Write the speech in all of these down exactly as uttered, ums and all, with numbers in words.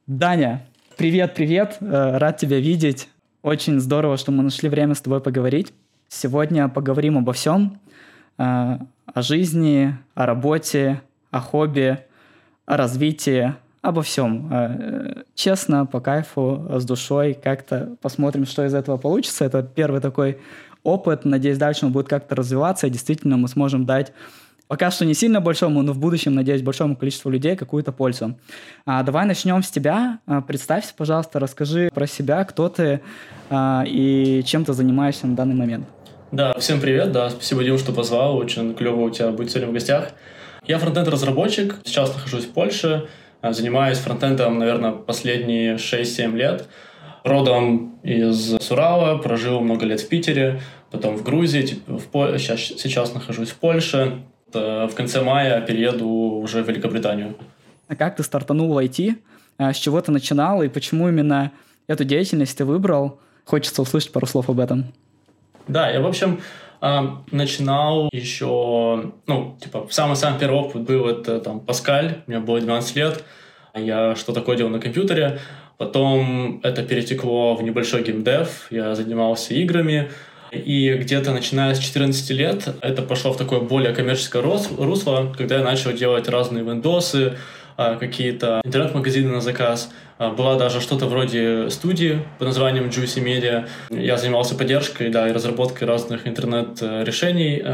Даня, привет-привет, э, рад тебя видеть. Очень здорово, что мы нашли время с тобой поговорить. Сегодня поговорим обо всем, э, о жизни, о работе, о хобби, о развитии, обо всем. Э, Честно, по кайфу, с душой, как-то посмотрим, что из этого получится. Это первый такой опыт, надеюсь, дальше он будет как-то развиваться, и действительно мы сможем дать пока что не сильно большому, но в будущем, надеюсь, большому количеству людей какую-то пользу. А, давай начнем с тебя. А, представься, пожалуйста, расскажи про себя, кто ты а, и чем ты занимаешься на данный момент. Да, всем привет, да, спасибо, Дим, что позвал, очень клево у тебя быть сегодня в гостях. Я фронтенд-разработчик, сейчас нахожусь в Польше, занимаюсь фронтендом, наверное, последние шесть-семь лет. Родом из Урала, прожил много лет в Питере, потом в Грузии, типа в Пол... сейчас, сейчас нахожусь в Польше. В конце мая перееду уже в Великобританию. А как ты стартанул в ай ти? А, с чего ты начинал и почему именно эту деятельность ты выбрал? Хочется услышать пару слов об этом. Да, я, в общем, начинал еще, ну, типа, самый-самый первый опыт был это там Паскаль, мне было двенадцать лет, я что-то кодил на компьютере, потом это перетекло в небольшой геймдев, я занимался играми, и где-то начиная с четырнадцати лет это пошло в такое более коммерческое русло, когда я начал делать разные виндосы, какие-то интернет-магазины на заказ. Была даже что-то вроде студии под названием Juicy Media. Я занимался поддержкой, да, и разработкой разных интернет-решений.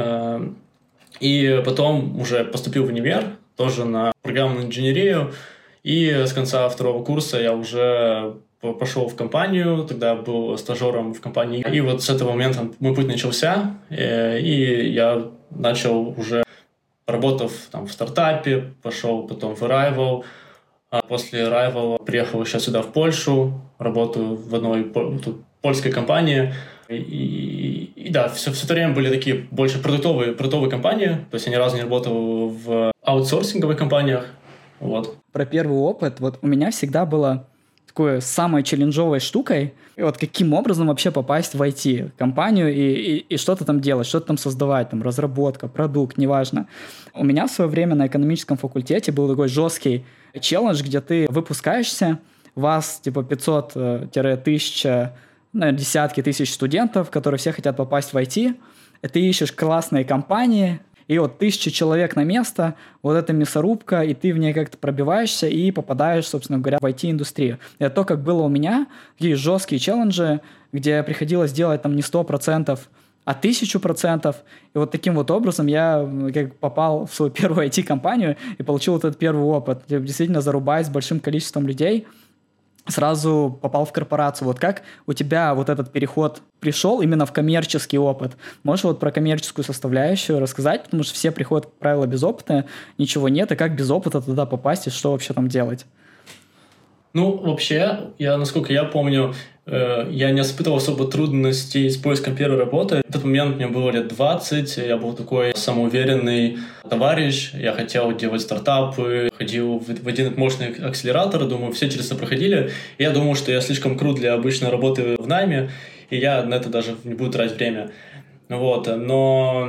И потом уже поступил в универ, тоже на программную инженерию. И с конца второго курса я уже пошел в компанию, тогда был стажером в компании. И вот с этого момента мой путь начался, и я начал уже, работав там в стартапе, пошел потом в Arrival. А после Arrival приехал сейчас сюда, в Польшу, работаю в одной тут, польской компании. И, и, и да, все, все это время были такие больше продуктовые, продуктовые компании, то есть я ни разу не работал в аутсорсинговых компаниях. Вот. Про первый опыт. Вот у меня всегда было такой самой челленджовой штукой, и вот каким образом вообще попасть в ай ти-компанию и, и, и что-то там делать, что-то там создавать, там разработка, продукт, неважно. У меня в свое время на экономическом факультете был такой жесткий челлендж, где ты выпускаешься, вас типа пятьсот-тысяча, наверное, десятки тысяч студентов, которые все хотят попасть в ай ти, и ты ищешь классные компании, и вот тысяча человек на место, вот эта мясорубка, и ты в ней как-то пробиваешься и попадаешь, собственно говоря, в ай ти-индустрию. Это то, как было у меня, такие жесткие челленджи, где приходилось делать там не сто процентов, а тысячу процентов. И вот таким вот образом я как попал в свою первую ай ти-компанию и получил вот этот первый опыт. Я действительно зарубаясь с большим количеством людей, сразу попал в корпорацию. Вот как у тебя вот этот переход пришел именно в коммерческий опыт? Можешь вот про коммерческую составляющую рассказать? Потому что все приходят, как правило, без опыта, ничего нет, и как без опыта туда попасть, и что вообще там делать? Ну, вообще, я, насколько я помню, э, я не испытывал особо трудностей с поиском первой работы. В тот момент мне было лет двадцать, я был такой самоуверенный товарищ, я хотел делать стартапы, ходил в, в один мощный акселератор, думаю, все через это проходили. И я думал, что я слишком крут для обычной работы в найме, и я на это даже не буду тратить время. Вот, но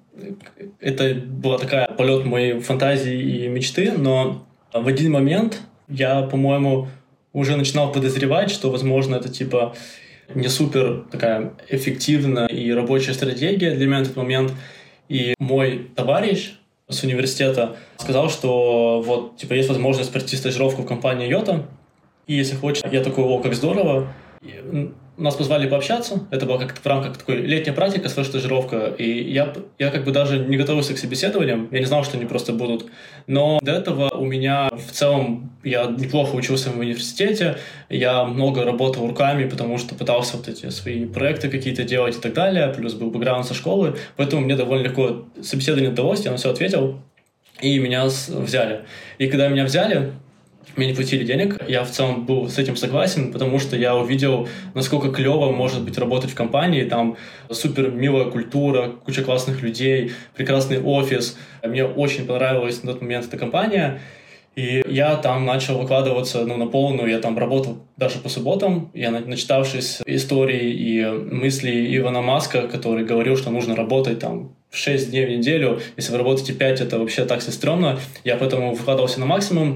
это была такая полет моей фантазии и мечты, но в один момент я, по-моему, уже начинал подозревать, что, возможно, это типа не супер такая эффективная и рабочая стратегия для меня в этот момент. И мой товарищ с университета сказал, что вот, типа, есть возможность пройти стажировку в компании Йота, и если хочешь, я такой, о, как здорово. И нас позвали пообщаться, это была как в рамках такой летняя практика, своя стажировка, и я, я как бы даже не готовился к собеседованиям, я не знал, что они просто будут. Но до этого у меня в целом, я неплохо учился в университете, я много работал руками, потому что пытался вот эти свои проекты какие-то делать и так далее, плюс был бэкграунд со школы, поэтому мне довольно легко собеседование удалось, я на все ответил, и меня взяли. И когда меня взяли, мне не платили денег, я в целом был с этим согласен, потому что я увидел, насколько клево может быть работать в компании, там супер милая культура, куча классных людей, прекрасный офис. Мне очень понравилась на тот момент эта компания, и я там начал выкладываться ну, на полную, я там работал даже по субботам, я, начитавшись истории и мыслей Илона Маска, который говорил, что нужно работать там шесть дней в неделю, если вы работаете пять, это вообще так все стрёмно, я поэтому выкладывался на максимум.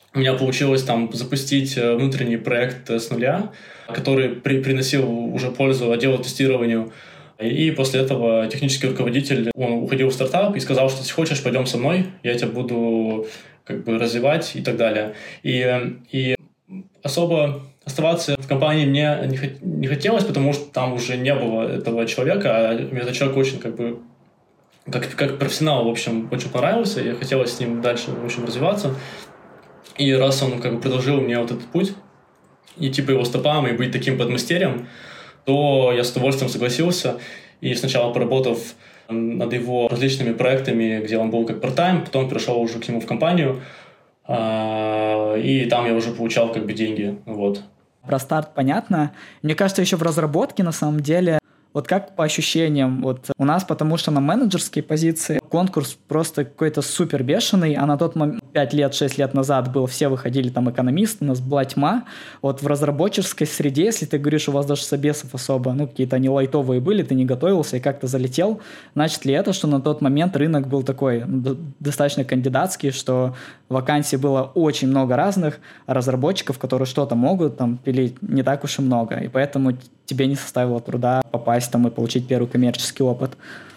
у меня получилось там запустить внутренний проект с нуля, который при, приносил уже пользу отделу тестированию. И после этого технический руководитель, он уходил в стартап и сказал, что если хочешь, пойдем со мной, я тебя буду как бы развивать и так далее. И, и особо оставаться в компании мне не, не хотелось, потому что там уже не было этого человека, а мне этот человек очень как бы как, как профессионал, в общем, очень понравился, и хотелось с ним дальше, в общем, развиваться. И раз он как бы предложил мне вот этот путь, идти по его стопам и быть таким подмастерьем, то я с удовольствием согласился. И сначала поработав над его различными проектами, где он был как part-time, потом перешел уже к нему в компанию, и там я уже получал как бы деньги. Вот. Про старт понятно. Мне кажется, еще в разработке на самом деле, вот как по ощущениям, вот у нас, потому что на менеджерские позиции конкурс просто какой-то супер бешеный, а на тот момент пять лет, шесть лет назад был, все выходили там экономисты, у нас была тьма. Вот в разработческой среде, если ты говоришь, у вас даже собесов особо, ну, какие-то они лайтовые были, ты не готовился и как-то залетел, значит ли это, что на тот момент рынок был такой ну, достаточно кандидатский, что вакансий было очень много разных, а разработчиков, которые что-то могут, там, пилить не так уж и много, и поэтому тебе не составило труда попасть там и получить первый коммерческий опыт.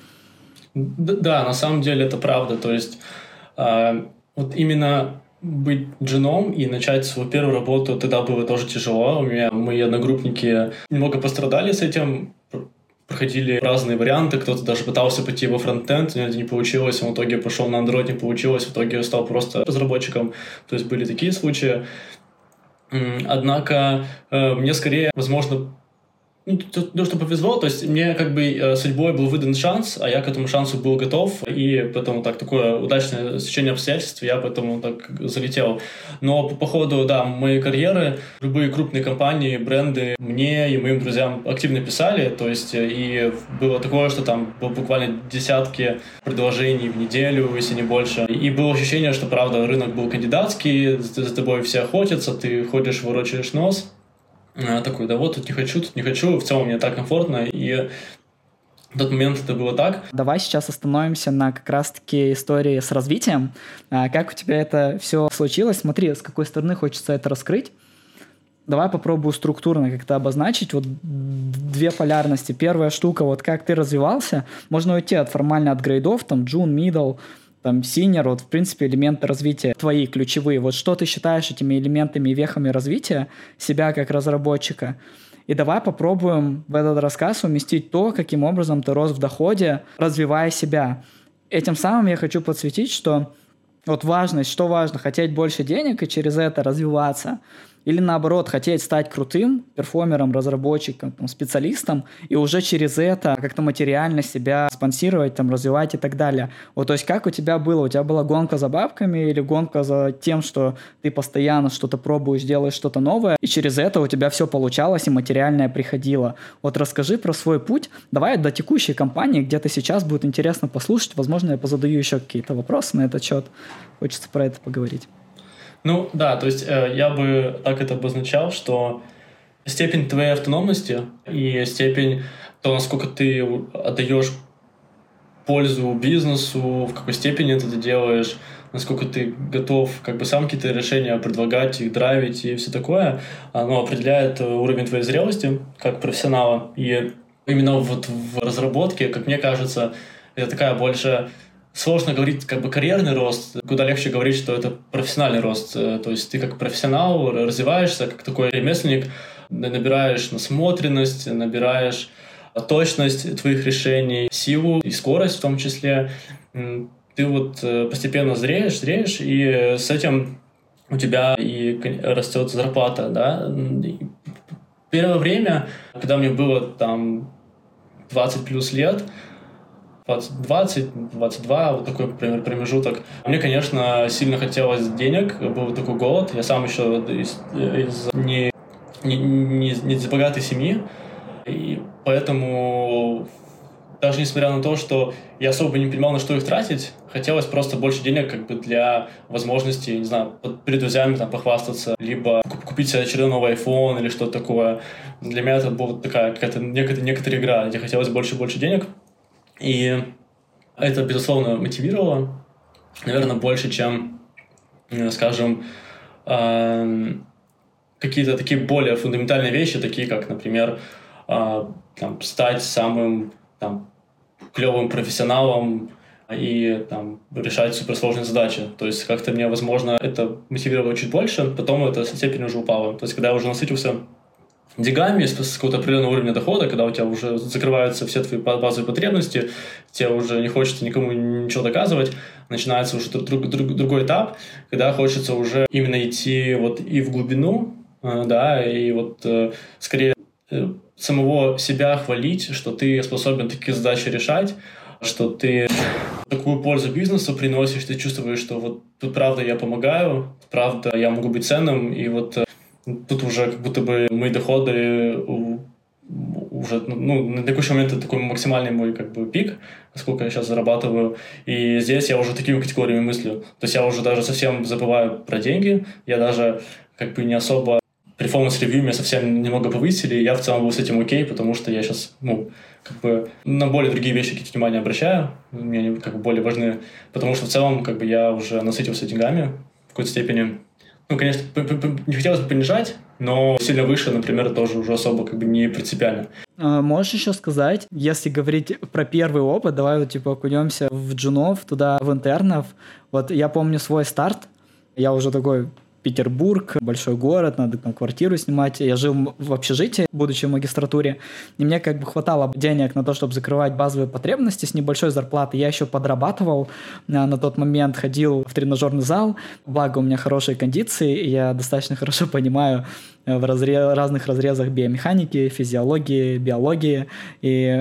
Да, на самом деле это правда, то есть э, вот именно быть джуном и начать свою первую работу тогда было тоже тяжело. У меня мои одногруппники немного пострадали с этим, проходили разные варианты, кто-то даже пытался пойти во фронтенд, у него это не получилось, он в итоге пошел на Android, не получилось, в итоге стал просто разработчиком, то есть были такие случаи. Однако э, мне скорее, возможно, ну, то, что повезло, то есть мне как бы э, судьбой был выдан шанс, а я к этому шансу был готов, и поэтому так такое удачное стечение обстоятельств, я поэтому так залетел. Но по, по ходу, да, моей карьеры, любые крупные компании, бренды мне и моим друзьям активно писали, то есть и было такое, что там было буквально десятки предложений в неделю, если не больше, и было ощущение, что, правда, рынок был кандидатский, за, за тобой все охотятся, ты ходишь, ворочаешь нос, такой, да вот, тут не хочу, тут не хочу, в целом мне так комфортно, и в тот момент это было так. Давай сейчас остановимся на как раз-таки истории с развитием. Как у тебя это все случилось? Смотри, с какой стороны хочется это раскрыть. Давай попробую структурно как-то обозначить. Вот две полярности. Первая штука, вот как ты развивался. Можно уйти от формально от грейдов, там, джун, middle, там, senior, вот, в принципе, элементы развития твои ключевые. Вот что ты считаешь этими элементами и вехами развития себя как разработчика? И давай попробуем в этот рассказ уместить то, каким образом ты рос в доходе, развивая себя. Этим самым я хочу подсветить, что вот важность, что важно, хотеть больше денег и через это развиваться. Или наоборот, хотеть стать крутым перформером, разработчиком, там, специалистом, и уже через это как-то материально себя спонсировать, там, развивать и так далее. Вот, то есть как у тебя было? У тебя была гонка за бабками или гонка за тем, что ты постоянно что-то пробуешь, делаешь что-то новое, и через это у тебя все получалось и материальное приходило. Вот расскажи про свой путь. Давай до текущей компании, где ты сейчас, будет интересно послушать. Возможно, я позадаю еще какие-то вопросы на этот счет. Хочется про это поговорить. Ну, да, то есть э, я бы так это обозначал, что степень твоей автономности и степень того, насколько ты отдаешь пользу бизнесу, в какой степени ты это делаешь, насколько ты готов как бы сам какие-то решения предлагать, их драйвить и все такое, оно определяет уровень твоей зрелости как профессионала. И именно вот в разработке, как мне кажется, это такая больше... Сложно говорить как бы карьерный рост, куда легче говорить, что это профессиональный рост. То есть ты как профессионал развиваешься, как такой ремесленник, набираешь насмотренность, набираешь точность твоих решений, силу и скорость в том числе. Ты вот постепенно зреешь, зреешь, и с этим у тебя и растет зарплата, да. Первое время, когда мне было там двадцать плюс лет, двадцать, двадцать два, вот такой, например, промежуток. Мне, конечно, сильно хотелось денег, был такой голод. Я сам еще из, из не, не, не, не из богатой семьи, и поэтому даже несмотря на то, что я особо не понимал, на что их тратить, хотелось просто больше денег как бы для возможности, не знаю, перед друзьями там похвастаться, либо купить себе очередной новый iPhone или что-то такое. Для меня это была такая какая-то некоторая, некоторая игра, где хотелось больше и больше денег. И это, безусловно, мотивировало, наверное, больше, чем, скажем, э, какие-то такие более фундаментальные вещи, такие как, например, э, там, стать самым там, клевым профессионалом и там, решать суперсложные задачи. То есть как-то мне, возможно, это мотивировало чуть больше, потом эта степень уже упала. То есть когда я уже насытился деньгами с какого-то определенного уровня дохода, когда у тебя уже закрываются все твои базовые потребности, тебе уже не хочется никому ничего доказывать, начинается уже друг, друг, другой этап, когда хочется уже именно идти вот и в глубину, да, и вот скорее самого себя хвалить, что ты способен такие задачи решать, что ты такую пользу бизнесу приносишь, ты чувствуешь, что вот тут правда я помогаю, правда я могу быть ценным, и вот тут уже как будто бы мои доходы уже, ну, на текущий момент это такой максимальный мой как бы пик, сколько я сейчас зарабатываю, и здесь я уже такими категориями мыслю. То есть я уже даже совсем забываю про деньги, я даже как бы не особо перформанс-ревью меня совсем немного повысили, и я в целом был с этим окей, потому что я сейчас, ну, как бы на более другие вещи какие-то внимания обращаю, мне они как бы более важны, потому что в целом как бы я уже насытился деньгами в какой-то степени. Ну, конечно, не хотелось бы понижать, но сильно выше, например, тоже уже особо как бы не принципиально. А можешь еще сказать, если говорить про первый опыт, давай вот типа окунемся в джунов, туда в интернов. Вот я помню свой старт, я уже такой... Петербург, большой город, надо там квартиру снимать. Я жил в общежитии, будучи в магистратуре, и мне как бы хватало денег на то, чтобы закрывать базовые потребности с небольшой зарплаты. Я еще подрабатывал, на тот момент ходил в тренажерный зал, благо у меня хорошие кондиции, и я достаточно хорошо понимаю в разре- разных разрезах биомеханики, физиологии, биологии, и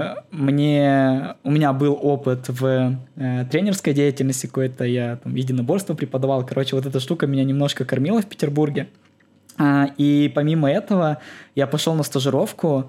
мне, у меня был опыт в э, тренерской деятельности какой-то, я там единоборство преподавал, короче, вот эта штука меня немножко кормила в Петербурге, а, и помимо этого я пошел на стажировку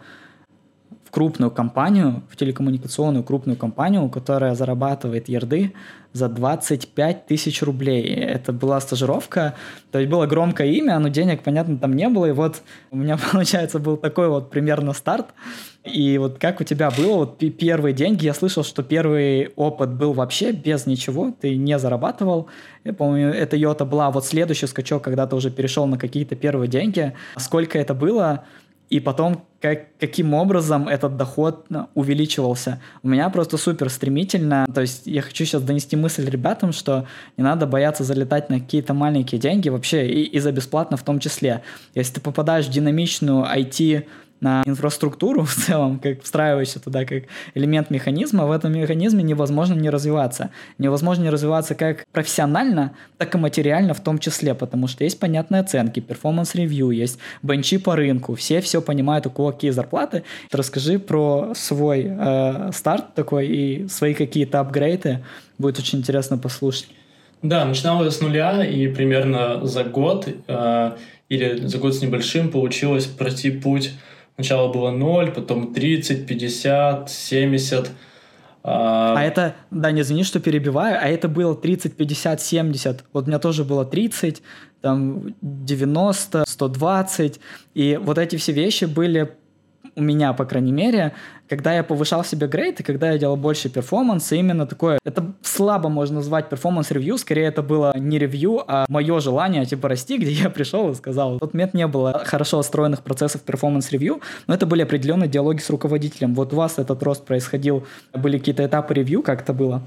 в крупную компанию, в телекоммуникационную крупную компанию, которая зарабатывает ерды за двадцать пять тысяч рублей. Это была стажировка, то есть было громкое имя, но денег, понятно, там не было, и вот у меня, получается, был такой вот примерно старт. И вот как у тебя было, вот первые деньги, я слышал, что первый опыт был вообще без ничего, ты не зарабатывал. Я помню, это йота была, вот следующий скачок, когда ты уже перешел на какие-то первые деньги. Сколько это было? И потом, как, каким образом этот доход увеличивался. У меня просто супер стремительно. То есть я хочу сейчас донести мысль ребятам, что не надо бояться залетать на какие-то маленькие деньги вообще, и, и за бесплатно в том числе. Если ты попадаешь в динамичную ай ти на инфраструктуру в целом, как встраиваешься туда как элемент механизма, в этом механизме невозможно не развиваться. Невозможно не развиваться как профессионально, так и материально в том числе, потому что есть понятные оценки, перформанс-ревью, есть бенчи по рынку, все все понимают, у кого какие зарплаты. Расскажи про свой э, старт такой и свои какие-то апгрейды, будет очень интересно послушать. Да, начинал я с нуля, и примерно за год э, или за год с небольшим получилось пройти путь. Сначала было ноль, потом тридцать, пятьдесят, семьдесят. А, а это, да, не извини, что перебиваю, а это было тридцать, пятьдесят, семьдесят. Вот у меня тоже было тридцать, там девяносто, сто двадцать. И вот эти все вещи были у меня, по крайней мере, когда я повышал себе грейд, и когда я делал больше перформанса, именно такое, это слабо можно назвать перформанс-ревью, скорее это было не ревью, а мое желание, типа, расти, где я пришел и сказал, в тот момент не было хорошо отстроенных процессов перформанс-ревью, но это были определенные диалоги с руководителем. Вот у вас этот рост происходил, были какие-то этапы ревью, как это было?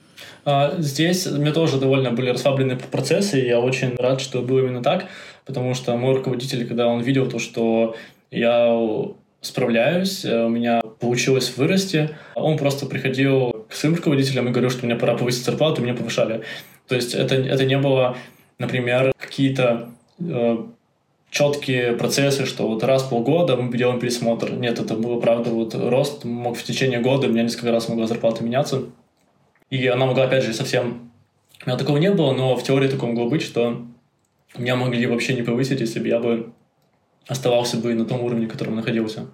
Здесь у меня тоже довольно были расслабленные процессы, и я очень рад, что было именно так, потому что мой руководитель, когда он видел то, что я справляюсь, у меня получилось вырасти, он просто приходил к своим руководителям и говорил, что мне пора повысить зарплату, меня повышали. То есть это, это не было, например, какие-то э, четкие процессы, что вот раз в полгода мы делаем пересмотр. Нет, это было, правда, вот рост мог в течение года, у меня несколько раз могла зарплата меняться. И она могла, опять же, совсем... У меня такого не было, но в теории такого могло быть, что меня могли вообще не повысить, если бы я бы оставался бы на том уровне, на котором находился.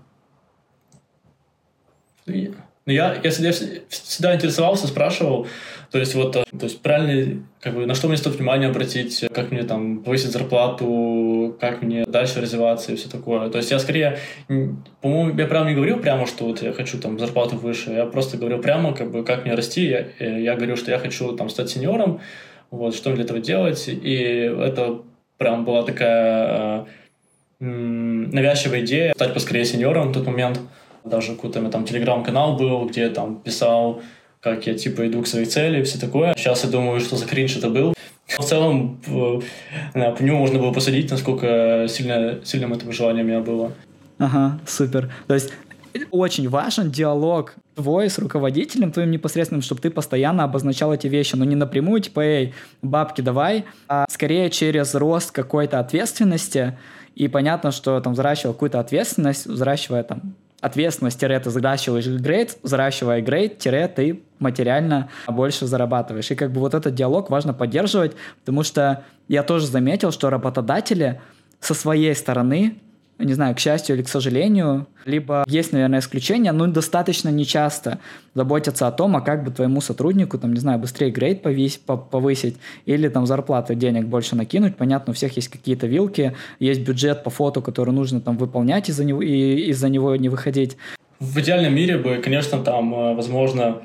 Но я, я, я всегда интересовался, спрашивал, то есть вот, то есть правильно, как бы, на что мне стоит внимание обратить, как мне там повысить зарплату, как мне дальше развиваться и все такое. То есть я скорее, по-моему, я прямо не говорил прямо, что вот я хочу там зарплату выше, я просто говорил прямо, как бы, как мне расти. Я, я говорил, что я хочу там стать сеньором, вот, что мне для этого делать, и это прям была такая э, навязчивая идея стать поскорее сеньором в тот момент. Даже какой-то у меня там телеграм-канал был, где я там писал, как я типа иду к своей цели и все такое. Сейчас я думаю, что за кринж это был. В целом, по, по нему можно было посадить, насколько сильно, сильным это желание у меня было. Ага, супер. То есть очень важен диалог твой с руководителем, твоим непосредственным, чтобы ты постоянно обозначал эти вещи, но не напрямую, типа, эй, бабки давай, а скорее через рост какой-то ответственности. И понятно, что там взращивая какую-то ответственность, взращивая там ответственность, тире, ты взращиваешь грейд, взращивая грейд, тире, ты материально больше зарабатываешь. И как бы вот этот диалог важно поддерживать, потому что я тоже заметил, что работодатели со своей стороны, не знаю, к счастью или к сожалению, либо есть, наверное, исключения, но достаточно нечасто заботятся о том, а как бы твоему сотруднику, там, не знаю, быстрее грейд повысить, повысить или там зарплаты, денег больше накинуть. Понятно, у всех есть какие-то вилки, есть бюджет по фото, который нужно там выполнять, из-за него, и из-за него не выходить. В идеальном мире бы, конечно, там, возможно,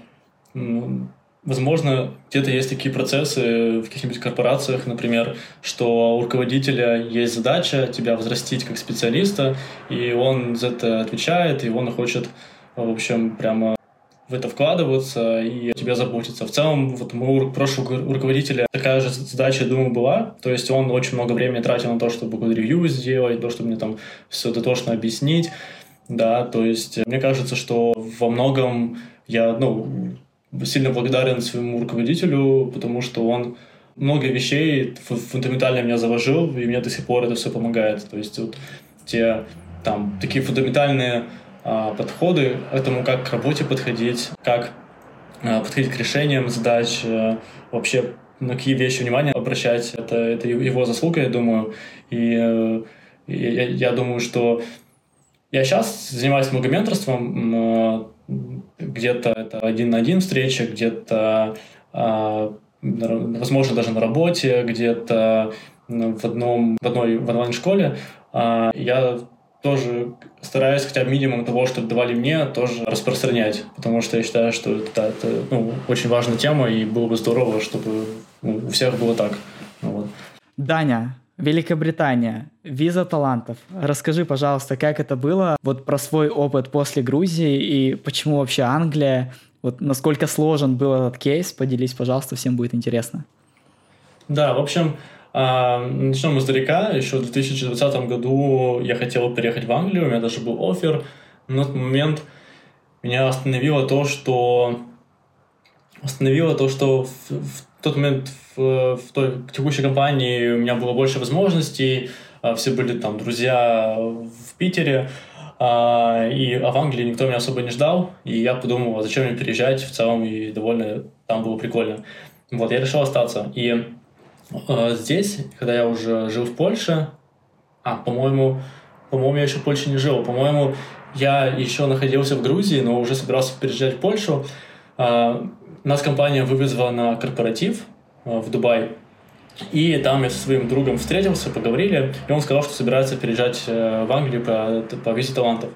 Возможно, где-то есть такие процессы в каких-нибудь корпорациях, например, что у руководителя есть задача тебя взрастить как специалиста, и он за это отвечает, и он хочет, в общем, прямо в это вкладываться и о тебе заботиться. В целом, вот у прошлого руководителя такая же задача, я думаю, была. То есть он очень много времени тратил на то, чтобы код-ревью сделать, то, чтобы мне там все дотошно объяснить. Да, то есть мне кажется, что во многом я, ну, сильно благодарен своему руководителю, потому что он много вещей фундаментально меня заложил, и мне до сих пор это все помогает. То есть вот те там такие фундаментальные а, подходы к этому, как к работе подходить, как а, подходить к решениям задач, а, вообще на какие вещи внимание обращать. Это, это его заслуга, я думаю. И, и я, я думаю, что я сейчас занимаюсь много менторством, где-то это один на один встреча, где-то, возможно, даже на работе, где-то в, одном, в одной в онлайн-школе. Я тоже стараюсь хотя бы минимум того, что давали мне, тоже распространять, потому что я считаю, что это, это ну, очень важная тема, и было бы здорово, чтобы ну, у всех было так. Вот. Даня, Великобритания, виза талантов. Расскажи, пожалуйста, как это было, вот про свой опыт после Грузии и почему вообще Англия, вот насколько сложен был этот кейс, поделись, пожалуйста, всем будет интересно. Да, в общем, начнем издалека. Еще в две тысячи двадцатом году я хотел переехать в Англию, у меня даже был оффер, но на тот момент меня остановило то, что остановило то, что в, в тот момент в, в той в текущей компании у меня было больше возможностей, все были там друзья в Питере, а, и, а в Англии никто меня особо не ждал, и я подумал, а зачем мне переезжать в целом, и довольно там было прикольно. Вот, я решил остаться. И а, здесь, когда я уже жил в Польше, а, по-моему, по-моему, я еще в Польше не жил, по-моему, я еще находился в Грузии, но уже собирался переезжать в Польшу. А, нас компания вывезла на корпоратив в Дубай, и там я со своим другом встретился, поговорили, и он сказал, что собирается переезжать в Англию по, по визе талантов.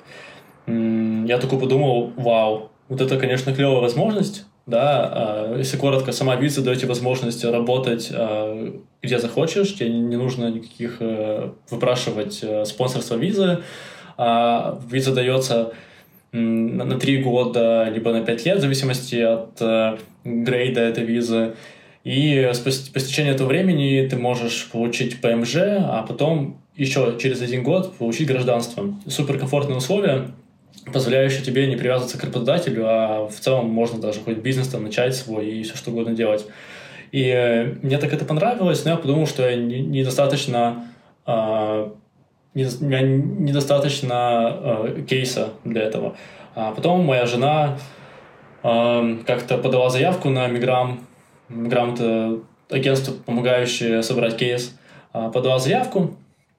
Я такой подумал, вау, вот это, конечно, клевая возможность, да, если коротко, сама виза дает тебе возможность работать где захочешь, тебе не нужно никаких выпрашивать спонсорства визы, виза дается на три года, либо на пять лет, в зависимости от э, грейда этой визы. И по, по истечении этого времени ты можешь получить ПМЖ, а потом еще через один год получить гражданство. Суперкомфортные условия, позволяющие тебе не привязываться к работодателю, а в целом можно даже хоть бизнес там начать свой и все что угодно делать. И э, мне так это понравилось, но я подумал, что я недостаточно... Э, у меня недостаточно э, кейса для этого. А потом моя жена э, как-то подала заявку на Миграм, Миграм — это агентство, помогающее собрать кейс, э, подала заявку,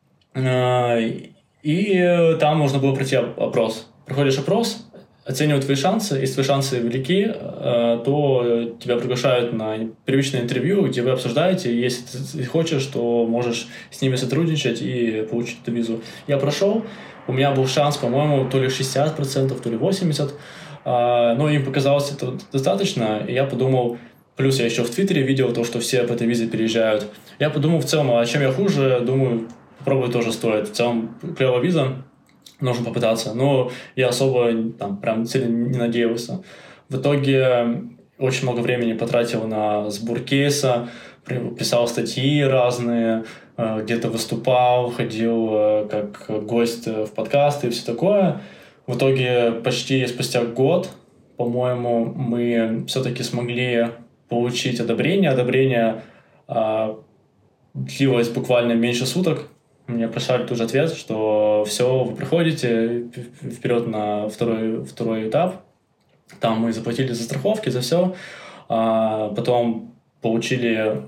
э, и там нужно было пройти опрос. Проходишь опрос, оценивают твои шансы, если твои шансы велики, э, то тебя приглашают на первичное интервью, где вы обсуждаете, если ты хочешь, то можешь с ними сотрудничать и получить эту визу. Я прошел, у меня был шанс, по-моему, то ли шестьдесят процентов, то ли восемьдесят процентов, э, но им показалось это достаточно, и я подумал, Плюс я еще в Твиттере видел то, что все по этой визе переезжают. Я подумал в целом, а чем я хуже? Думаю, попробовать тоже стоит. В целом, клевая виза, нужно попытаться. Но я особо там прям сильно не надеялся. В итоге очень много времени потратил на сбор кейса, писал статьи разные, где-то выступал, ходил как гость в подкасты и все такое. В итоге почти спустя год, по-моему, мы все-таки смогли получить одобрение. Одобрение а, длилось буквально меньше суток. Мне прислали тут же ответ, что все, вы проходите вперед на второй, второй этап. Там мы заплатили за страховки, за все. А, потом получили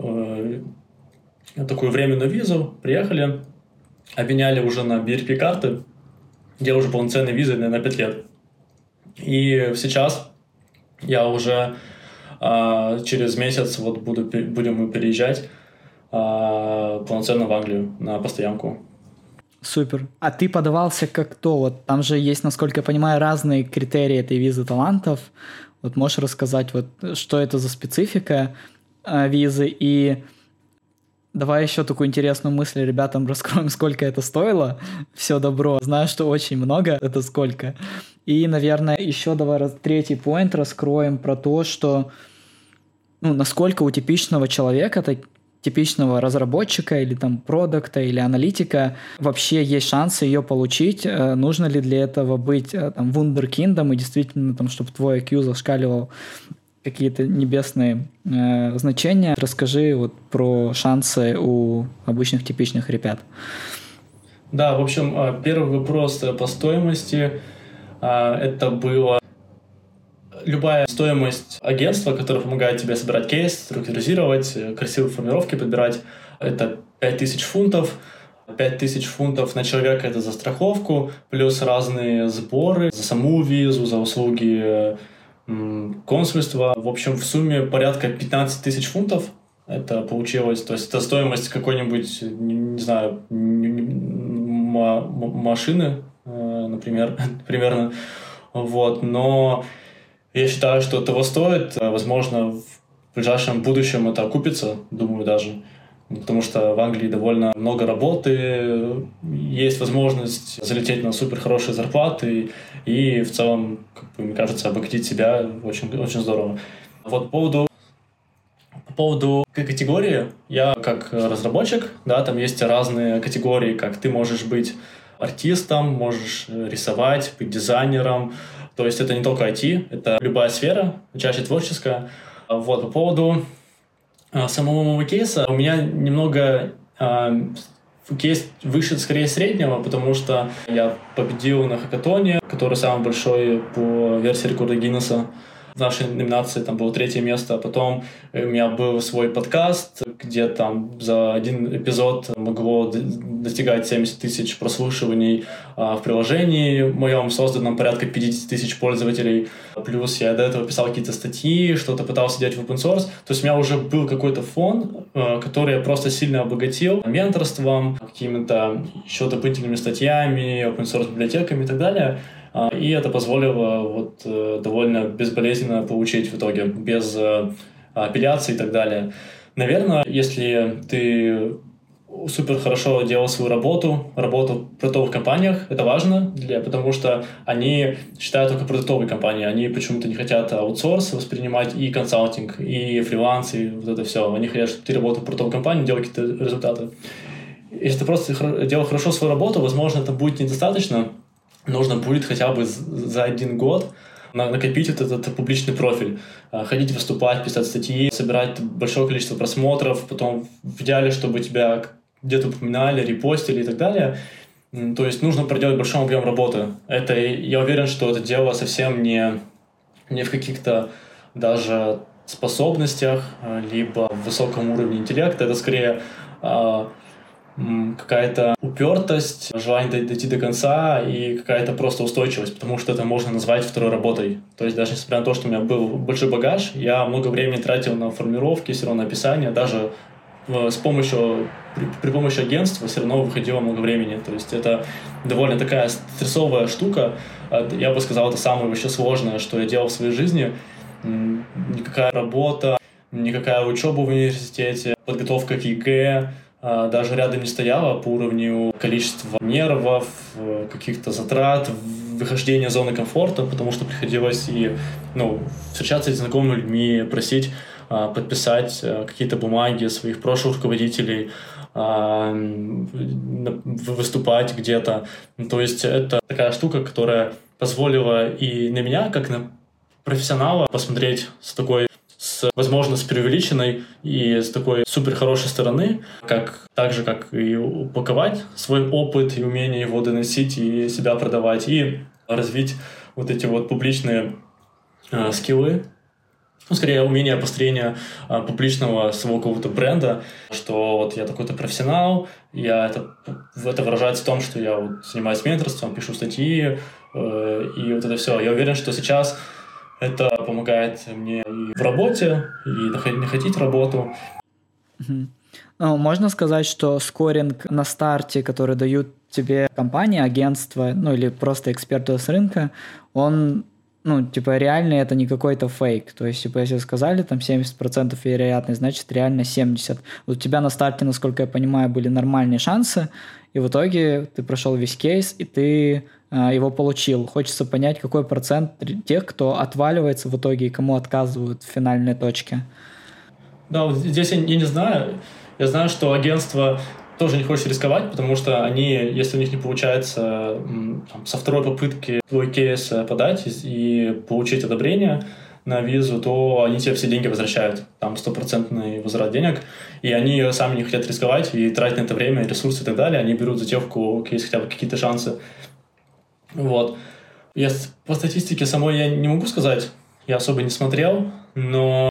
э, такую временную визу, приехали, обменяли уже на би эр пи карты, где уже полноценные визы на пять лет. И сейчас я уже э, через месяц вот буду, будем мы переезжать э, полноценно в Англию на постоянку. Супер. А ты подавался как кто? Вот там же есть, насколько я понимаю, разные критерии этой визы талантов. Вот можешь рассказать, вот, что это за специфика э, визы? И давай еще такую интересную мысль ребятам раскроем, сколько это стоило. Все добро. Знаю, что очень много. Это сколько? И, наверное, еще давай раз, третий поинт раскроем про то, что ну, насколько у типичного человека, так, типичного разработчика или там продукта или аналитика вообще есть шансы ее получить. Нужно ли для этого быть там вундеркиндом и действительно там, чтобы твой ай кью зашкаливал какие-то небесные э, значения? Расскажи вот про шансы у обычных типичных ребят. Да, в общем, первый вопрос по стоимости. Это было любая стоимость агентства, которое помогает тебе собирать кейс, структуризировать, красивые формулировки подбирать, это пять тысяч фунтов. пять тысяч фунтов на человека — это за страховку, плюс разные сборы за саму визу, за услуги м, консульства. В общем, в сумме порядка пятнадцать тысяч фунтов это получилось. То есть это стоимость какой-нибудь, не, не знаю, машины, например, примерно. Вот. Но я считаю, что этого стоит. Возможно, в ближайшем будущем это окупится, думаю, даже. Потому что в Англии довольно много работы, есть возможность залететь на супер хорошие зарплаты и в целом, как бы, мне кажется, обогатить себя очень, очень здорово. Вот по поводу, по поводу категории, я как разработчик, да, там есть разные категории, как ты можешь быть артистом, можешь рисовать, быть дизайнером. То есть это не только ай ти, это любая сфера, чаще творческая. Вот, по поводу а, самого моего кейса, у меня немного а, кейс выше, скорее, среднего, потому что я победил на хакатоне, который самый большой по версии рекорда Гиннесса. В нашей номинации там было третье место, а потом у меня был свой подкаст, где там за один эпизод могло достигать семьдесят тысяч прослушиваний а, в приложении моем, созданном порядка пятьдесят тысяч пользователей. Плюс я до этого писал какие-то статьи, что-то пытался делать в open source. То есть у меня уже был какой-то фон, а, который я просто сильно обогатил менторством, какими-то еще дополнительными статьями, open source библиотеками и так далее. И это позволило вот, довольно безболезненно получить в итоге, без апелляций и так далее. Наверное, если ты супер хорошо делал свою работу, работу в продуктовых компаниях, это важно, для, потому что они считают только продуктовые компании, они почему-то не хотят аутсорс воспринимать и консалтинг, и фриланс, и вот это все. Они хотят, чтобы ты работал в продуктовой компании, делал какие-то результаты. Если ты просто делал хорошо свою работу, возможно, это будет недостаточно. Нужно будет хотя бы за один год накопить этот, этот публичный профиль, ходить выступать, писать статьи, собирать большое количество просмотров, потом в идеале, чтобы тебя где-то упоминали, репостили и так далее. То есть нужно проделать большой объем работы. Это, я уверен, что это дело совсем не, не в каких-то даже способностях, либо в высоком уровне интеллекта. Это скорее какая-то упертость, желание дойти до конца и какая-то просто устойчивость, потому что это можно назвать второй работой. То есть даже несмотря на то, что у меня был большой багаж, я много времени тратил на формулировки, все равно на описание, даже с помощью, при, при помощи агентства все равно выходило много времени. То есть это довольно такая стрессовая штука. Я бы сказал, это самое вообще сложное, что я делал в своей жизни. Никакая работа никакая учеба в университете, подготовка к ЕГЭ даже рядом не стояла по уровню количества нервов, каких-то затрат, выхождения из зоны комфорта, потому что приходилось и ну, встречаться с знакомыми людьми, просить подписать какие-то бумаги своих прошлых руководителей, выступать где-то. То есть это такая штука, которая позволила и на меня, как на профессионала, посмотреть с такой, с, возможно, с преувеличенной и с такой супер хорошей стороны, как, так же, как и упаковать свой опыт и умение его доносить и себя продавать, и развить вот эти вот публичные э, скиллы, ну, скорее, умение построения а, публичного своего какого-то бренда, что вот я такой-то профессионал, я это, это выражается в том, что я вот занимаюсь менторством, пишу статьи, э, и вот это все. Я уверен, что сейчас это помогает мне и в работе, и находить работу. Mm-hmm. Ну, можно сказать, что скоринг на старте, который дают тебе компании, агентства, ну или просто эксперты с рынка, он... Ну, типа, реально это не какой-то фейк. То есть, типа, если сказали, там, семьдесят процентов вероятность, значит, реально семьдесят процентов. Вот у тебя на старте, насколько я понимаю, были нормальные шансы, и в итоге ты прошел весь кейс, и ты а, его получил. Хочется понять, какой процент тех, кто отваливается в итоге, и кому отказывают в финальной точке. Да, вот здесь я, я не знаю. Я знаю, что агентство тоже не хочет рисковать, потому что они, если у них не получается там, со второй попытки твой кейс подать и получить одобрение на визу, то они тебе все деньги возвращают. Там стопроцентный возврат денег. И они сами не хотят рисковать и тратить на это время, ресурсы и так далее. Они берут за тех, у кого есть хотя бы какие-то шансы. Вот. Я, по статистике самой я не могу сказать. Я особо не смотрел, но...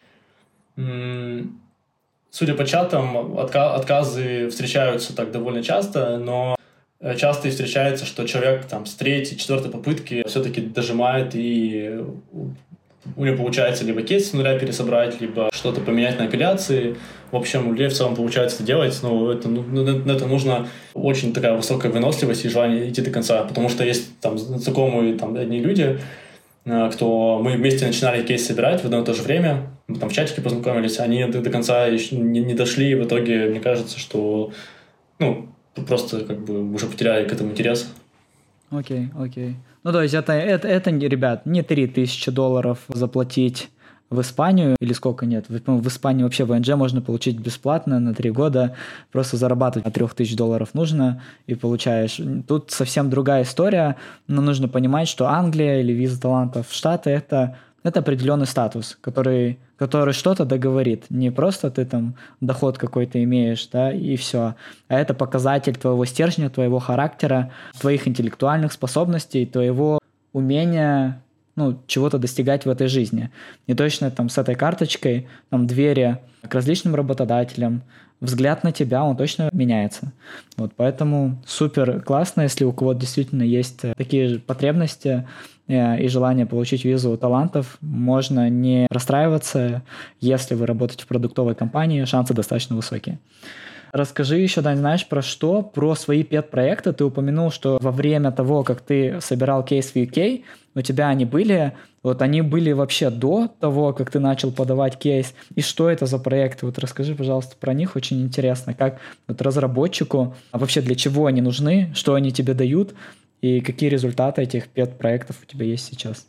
М- Судя по чатам, отка- отказы встречаются так довольно часто, но часто и встречается, что человек там, с третьей, четвертой попытки все-таки дожимает, и у него получается либо кейс с нуля пересобрать, либо что-то поменять на апелляции. В общем, у людей в целом получается это делать, но это, ну, это нужно очень такая высокая выносливость и желание идти до конца, потому что есть там знакомые там, одни люди, кто мы вместе начинали кейс собирать в одно и то же время, мы там в чатике познакомились, они до, до конца еще не, не дошли, и в итоге, мне кажется, что ну, просто как бы уже потеряли к этому интерес. Окей, okay, окей. Okay. Ну, то есть это, это, это, ребят, не три тысячи долларов заплатить в Испанию, или сколько нет, в, в Испании вообще в ВНЖ можно получить бесплатно на три года, просто зарабатывать от трех тысяч долларов нужно, и получаешь. Тут совсем другая история, но нужно понимать, что Англия или виза талантов в Штаты это, это определенный статус, который, который что-то договорит. Не просто ты там доход какой-то имеешь, да, и все, а это показатель твоего стержня, твоего характера, твоих интеллектуальных способностей, твоего умения... ну, чего-то достигать в этой жизни. И точно там с этой карточкой там двери к различным работодателям, взгляд на тебя, он точно меняется. Вот, поэтому супер классно, если у кого-то действительно есть такие потребности и желание получить визу талантов, можно не расстраиваться, если вы работаете в продуктовой компании, шансы достаточно высокие. Расскажи еще, Дань, знаешь, про что? Про свои пет-проекты. Ты упомянул, что во время того, как ты собирал кейс в ю кей, у тебя они были, вот они были вообще до того, как ты начал подавать кейс. И что это за проекты? Вот расскажи, пожалуйста, про них. Очень интересно, как вот разработчику, а вообще для чего они нужны, что они тебе дают, и какие результаты этих пет-проектов у тебя есть сейчас?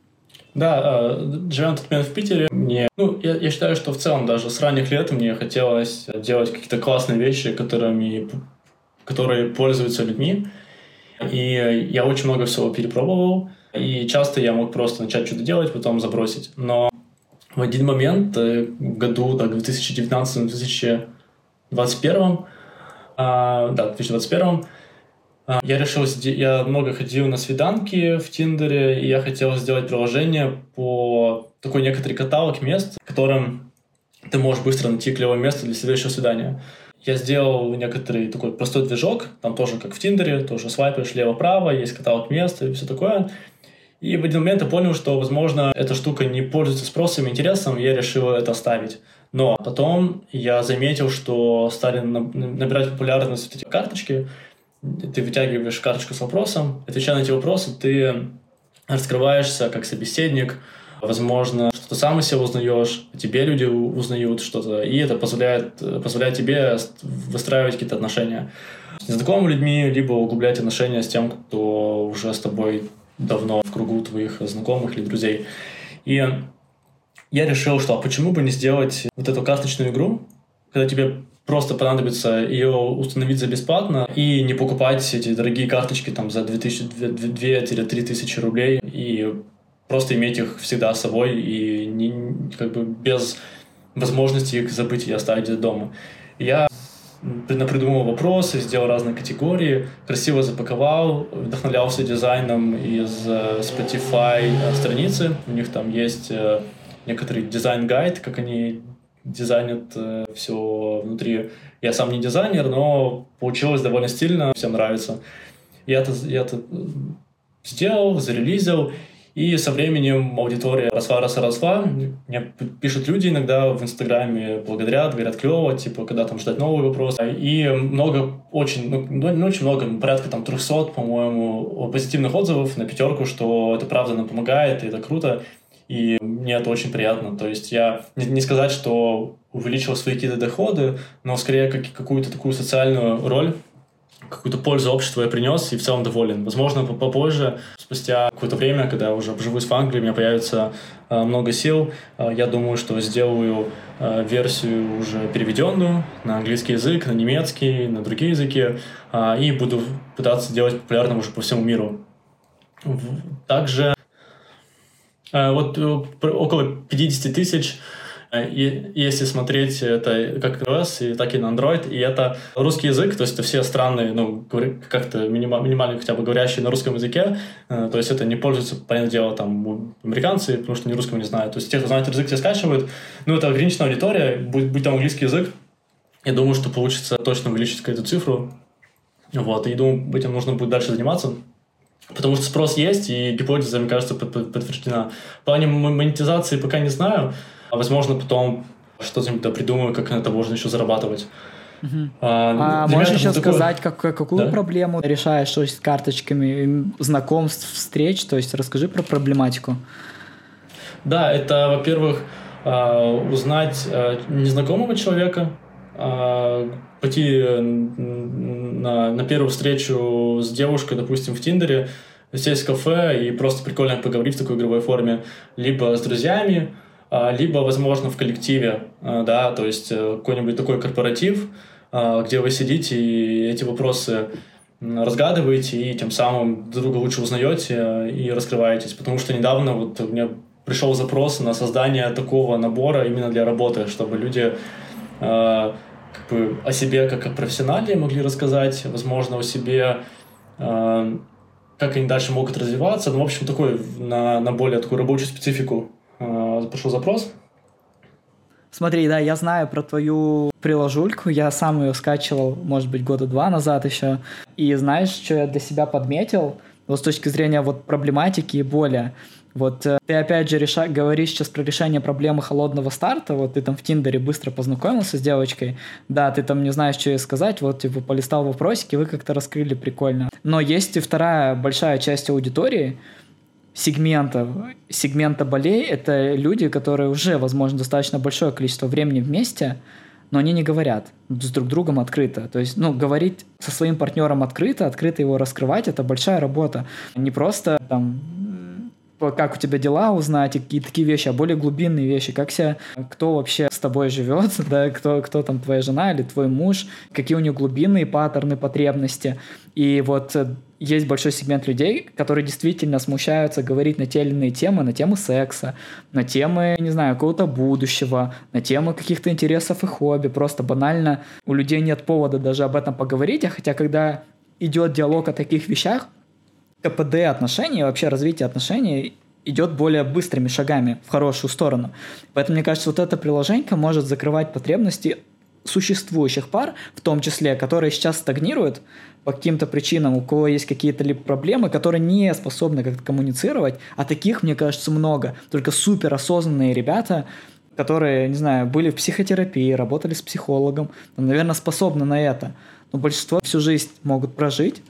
Да, живя на тот момент в Питере, мне, ну, я, я считаю, что в целом даже с ранних лет мне хотелось делать какие-то классные вещи, которыми, которые пользуются людьми. И я очень много всего перепробовал, и часто я мог просто начать что-то делать, потом забросить. Но в один момент, в году, так, в две тысячи девятнадцатом - две тысячи двадцать первом, а, да, две тысячи двадцать первом, я решил, я много ходил на свиданки в Тиндере, и я хотел сделать приложение по такой некоторый каталог мест, которым ты можешь быстро найти клевое место для следующего свидания. Я сделал некоторый такой простой движок, там тоже как в Тиндере, тоже свайпаешь лево-право, есть каталог мест и все такое. И в один момент я понял, что, возможно, эта штука не пользуется спросом и интересом, и я решил это оставить. Но потом я заметил, что стали набирать популярность вот эти карточки. Ты вытягиваешь карточку с вопросом, отвечая на эти вопросы, ты раскрываешься как собеседник, Возможно, что ты сам из себя узнаешь, о тебе люди узнают что-то, и это позволяет, позволяет тебе выстраивать какие-то отношения с незнакомыми людьми, либо углублять отношения с тем, кто уже с тобой давно в кругу твоих знакомых или друзей. И я решил, что а почему бы не сделать вот эту карточную игру, когда тебе просто понадобится ее установить за бесплатно и не покупать эти дорогие карточки там за две-три тысячи рублей и просто иметь их всегда с собой и не, как бы без возможности их забыть и оставить где-то дома. Я придумал вопросы, сделал разные категории, красиво запаковал, вдохновлялся дизайном из Spotify страницы. У них там есть некоторый дизайн-гайд, как они дизайнят э, все внутри. Я сам не дизайнер, но получилось довольно стильно, всем нравится. Я это, я это сделал, зарелизил, и со временем аудитория росла, росла, росла. Мне пишут люди иногда в Инстаграме, благодарят, говорят клево, типа, когда там ждать новый вопрос. И много, очень, ну, не очень много, порядка там триста, по-моему, позитивных отзывов на пятерку, что это правда нам помогает, и это круто. И мне это очень приятно. То есть я не, не сказать, что увеличил свои какие-то доходы, но скорее как, какую-то такую социальную роль, какую-то пользу обществу я принес и в целом доволен. Возможно, попозже, спустя какое-то время, когда я уже обживусь в Англии, у меня появится э, много сил, э, я думаю, что сделаю э, версию уже переведенную на английский язык, на немецкий, на другие языки, э, и буду пытаться делать популярным уже по всему миру. Также вот около пятьдесят тысяч, если смотреть это как iOS, так и на Android, и это русский язык, то есть это все страны, ну, как-то минимально хотя бы говорящие на русском языке, то есть это не пользуются, понятное дело, там, американцы, потому что они русского не знают. То есть те, кто знает язык, те скачивают, но это ограниченная аудитория, будь, будь там английский язык, я думаю, что получится точно увеличить какую-то цифру, вот, и думаю, этим нужно будет дальше заниматься. Потому что спрос есть, и гипотеза, мне кажется, подтверждена. В плане монетизации пока не знаю. А возможно, потом что-то придумаю, как на это можно еще зарабатывать. Uh-huh. А, а можешь еще такое... сказать, как, какую да? проблему решаешь что с карточками знакомств, встреч? То есть расскажи про проблематику. Да, это, во-первых, узнать незнакомого человека, пойти на, на первую встречу с девушкой, допустим, в Тиндере, сесть в кафе и просто прикольно поговорить в такой игровой форме, либо с друзьями, либо, возможно, в коллективе, да, то есть какой-нибудь такой корпоратив, где вы сидите и эти вопросы разгадываете, и тем самым друг друга лучше узнаете и раскрываетесь. Потому что недавно вот у меня пришел запрос на создание такого набора именно для работы, чтобы люди как бы о себе как о профессионале могли рассказать, возможно, о себе, э, как они дальше могут развиваться. Ну, в общем, такой на, на более такую рабочую специфику э, пришел запрос. Смотри, да, я знаю про твою приложульку, я сам ее скачивал, может быть, года два назад еще. И знаешь, что я для себя подметил? Вот с точки зрения вот проблематики и боли. Вот ты опять же реша... говоришь сейчас про решение проблемы холодного старта, вот ты там в Тиндере быстро познакомился с девочкой, да, ты там не знаешь, что ей сказать, вот типа полистал вопросики, вы как-то раскрыли прикольно. Но есть и вторая большая часть аудитории, сегмента, сегмента болей, это люди, которые уже, возможно, достаточно большое количество времени вместе, но они не говорят с друг другом открыто. То есть, ну, говорить со своим партнером открыто, открыто его раскрывать, это большая работа. Не просто там как у тебя дела узнать, и какие такие вещи, а более глубинные вещи, как себя, кто вообще с тобой живет, да, кто, кто там твоя жена или твой муж, какие у него глубинные паттерны, потребности. И вот есть большой сегмент людей, которые действительно смущаются говорить на те или иные темы, на темы секса, на темы, не знаю, какого-то будущего, на темы каких-то интересов и хобби. Просто банально у людей нет повода даже об этом поговорить, а хотя когда идет диалог о таких вещах, КПД отношений, вообще развитие отношений идет более быстрыми шагами в хорошую сторону. Поэтому, мне кажется, вот это приложение может закрывать потребности существующих пар, в том числе, которые сейчас стагнируют по каким-то причинам, у кого есть какие-то либо проблемы, которые не способны как-то коммуницировать, а таких, мне кажется, много. Только суперосознанные ребята, которые, не знаю, были в психотерапии, работали с психологом, наверное, способны на это. Но большинство всю жизнь могут прожить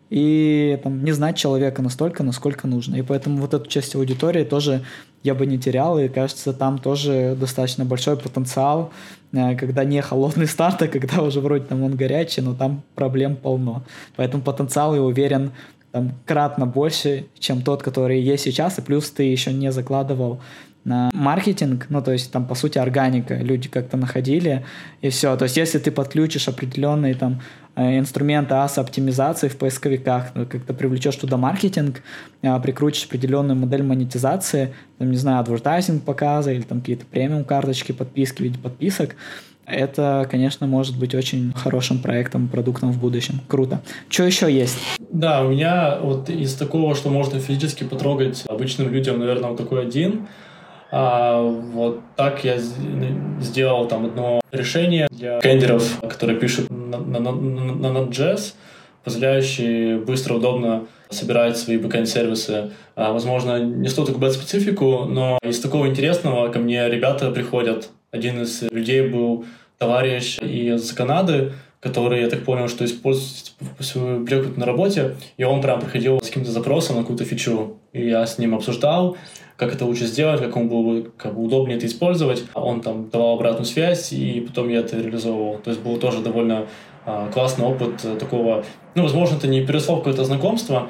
и там, не знать человека настолько, насколько нужно. И поэтому вот эту часть аудитории тоже я бы не терял, и кажется, там тоже достаточно большой потенциал, когда не холодный старт, а когда уже вроде там он горячий, но там проблем полно. Поэтому потенциал, я уверен, там кратно больше, чем тот, который есть сейчас, и плюс ты еще не закладывал на маркетинг, ну, то есть там, по сути, органика, люди как-то находили, и все. То есть если ты подключишь определенные там инструменты ас-оптимизации в поисковиках, ну, как-то привлечешь туда маркетинг, прикрутишь определенную модель монетизации, там, не знаю, адвертайзинг показа или там какие-то премиум-карточки, подписки в виде подписок, это, конечно, может быть очень хорошим проектом, продуктом в будущем. Круто. Что еще есть? Да, у меня вот из такого, что можно физически потрогать обычным людям, наверное, вот такой один. А, вот так я сделал там одно решение для кендеров, которые пишут на, на, на, на Node.js, позволяющие быстро, удобно собирать свои бэкэнд-сервисы. А, возможно, не столько такую специфику, но из такого интересного ко мне ребята приходят. Один из людей был товарищ из Канады, который, я так понял, что использует свою библиотеку на работе, и он прям приходил с каким-то запросом на какую-то фичу. И я с ним обсуждал, как это лучше сделать, как ему было бы как бы удобнее это использовать. Он там давал обратную связь, и потом я это реализовывал. То есть был тоже довольно а, классный опыт такого... Ну, возможно, это не переросло в какое-то знакомство,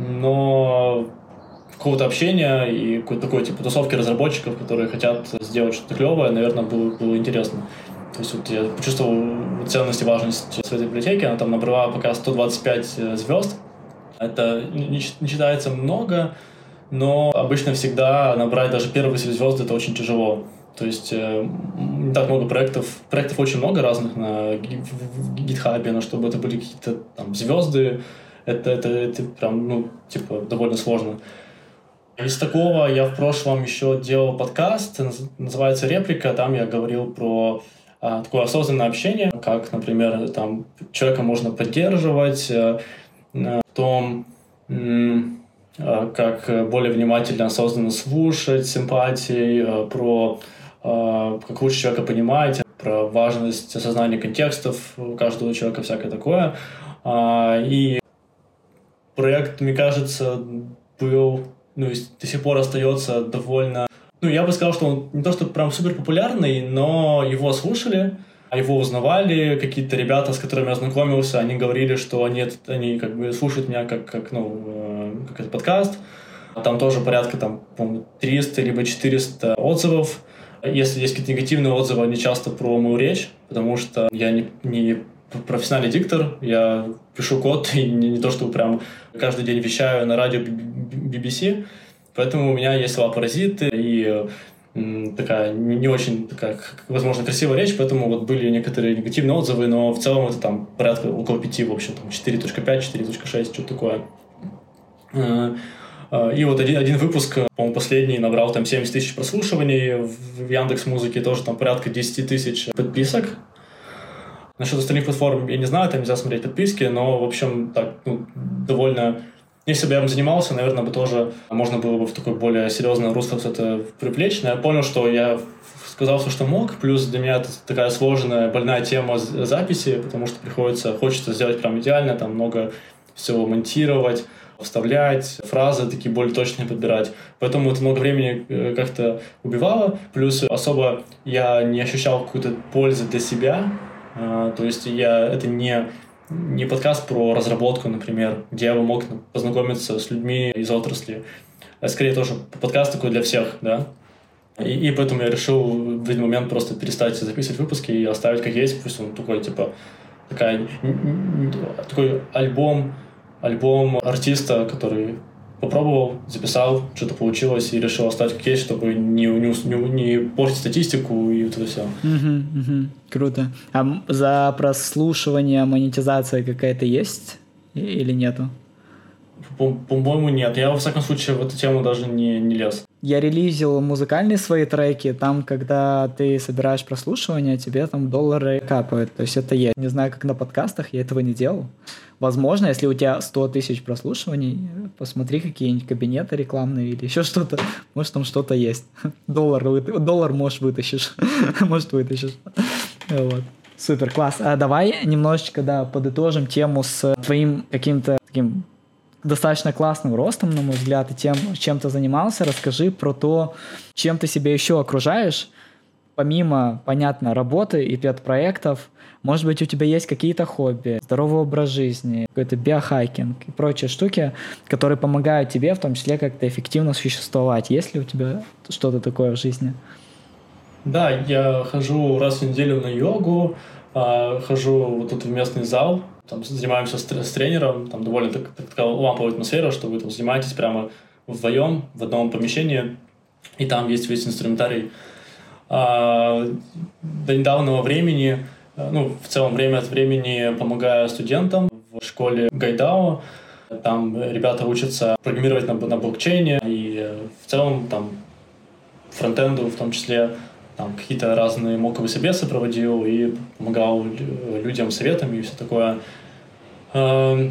но какого-то общения и какой-то такой типа тусовки разработчиков, которые хотят сделать что-то клевое, наверное, было, было интересно. То есть вот я почувствовал ценность и важность своей библиотеки. Она там набрала пока сто двадцать пять звезд. Это не, не считается много, но обычно всегда набрать даже первые звезды это очень тяжело. То есть э, не так много проектов. Проектов очень много разных на GitHub, но чтобы это были какие-то там звезды, это, это, это прям, ну, типа, довольно сложно. Из такого я в прошлом еще делал подкаст, называется «Реплика». Там я говорил про а, такое осознанное общение, как, например, там человека можно поддерживать, а, в том, м, а, как более внимательно, осознанно слушать, с эмпатией, а, про а, как лучше человека понимать, про важность осознания контекстов у каждого человека, всякое такое. А, и проект, мне кажется, был... ну, и до сих пор остается довольно... Ну, я бы сказал, что он не то, что прям супер популярный, но его слушали, его узнавали, какие-то ребята, с которыми я знакомился, они говорили, что они, они как бы слушают меня как, как, ну, как это подкаст. Там тоже порядка, там, по-моему, триста либо четыреста отзывов. Если есть какие-то негативные отзывы, они часто про мою речь, потому что я не, не профессиональный диктор, я пишу код и не, не то, что прям каждый день вещаю на радио би би си, поэтому у меня есть слова-паразиты и м, такая не, не очень, такая, возможно, красивая речь, поэтому вот были некоторые негативные отзывы, но в целом это там порядка около пяти, в общем, там четыре точка пять, четыре точка шесть, что-то такое. И вот один, один выпуск, по-моему, последний, набрал там семьдесят тысяч прослушиваний, в Яндекс.Музыке тоже там порядка десять тысяч подписок. Насчет остальных платформ я не знаю, там нельзя смотреть подписки, но, в общем, так, ну, довольно... Если бы я им занимался, наверное, бы тоже можно было бы в такое более серьезное русло это привлечь. Но я понял, что я сказал все, что мог, плюс для меня это такая сложная, больная тема записи, потому что приходится, хочется сделать прям идеально, там много всего монтировать, вставлять, фразы такие более точные подбирать. Поэтому это много времени как-то убивало. Плюс особо я не ощущал какой-то пользы для себя. Uh, то есть я, это не, не подкаст про разработку, например, где я бы мог познакомиться с людьми из отрасли. А скорее тоже подкаст такой для всех, да. И, и поэтому я решил в один момент просто перестать записывать выпуски и оставить как есть. Пусть он такой, типа, такая, такой альбом, альбом артиста, который попробовал, записал, что-то получилось и решил оставить как есть, чтобы не, не, не портить статистику и вот это все. Uh-huh, uh-huh. Круто. А за прослушивание монетизация какая-то есть или нету? По- по-моему, нет. Я, во всяком случае, в эту тему даже не, не лез. Я релизил музыкальные свои треки, там, когда ты собираешь прослушивание, тебе там доллары капают, то есть это есть. Не знаю, как на подкастах, я этого не делал. Возможно, если у тебя сто тысяч прослушиваний, посмотри какие-нибудь кабинеты рекламные или еще что-то, может, там что-то есть. Доллар, доллар может, вытащишь. Может, вытащишь. Вот. Супер, класс. А давай немножечко, да, подытожим тему с твоим каким-то таким достаточно классным ростом, на мой взгляд, и тем, чем ты занимался. Расскажи про то, чем ты себя еще окружаешь, помимо, понятно, работы и педпроектов. Может быть, у тебя есть какие-то хобби, здоровый образ жизни, какой-то биохакинг и прочие штуки, которые помогают тебе, в том числе, как-то эффективно существовать. Есть ли у тебя что-то такое в жизни? Да, я хожу раз в неделю на йогу, хожу вот тут в местный зал, там занимаемся с, с тренером, там довольно так, так, такая ламповая атмосфера, что вы там занимаетесь прямо вдвоем в одном помещении, и там есть весь инструментарий. А, до недавнего времени, ну, в целом время от времени помогаю студентам в школе Гайдао. Там ребята учатся программировать на, на блокчейне, и в целом там фронтенду в том числе. Там какие-то разные моковые собесы проводил и помогал людям советами и все такое. Хожу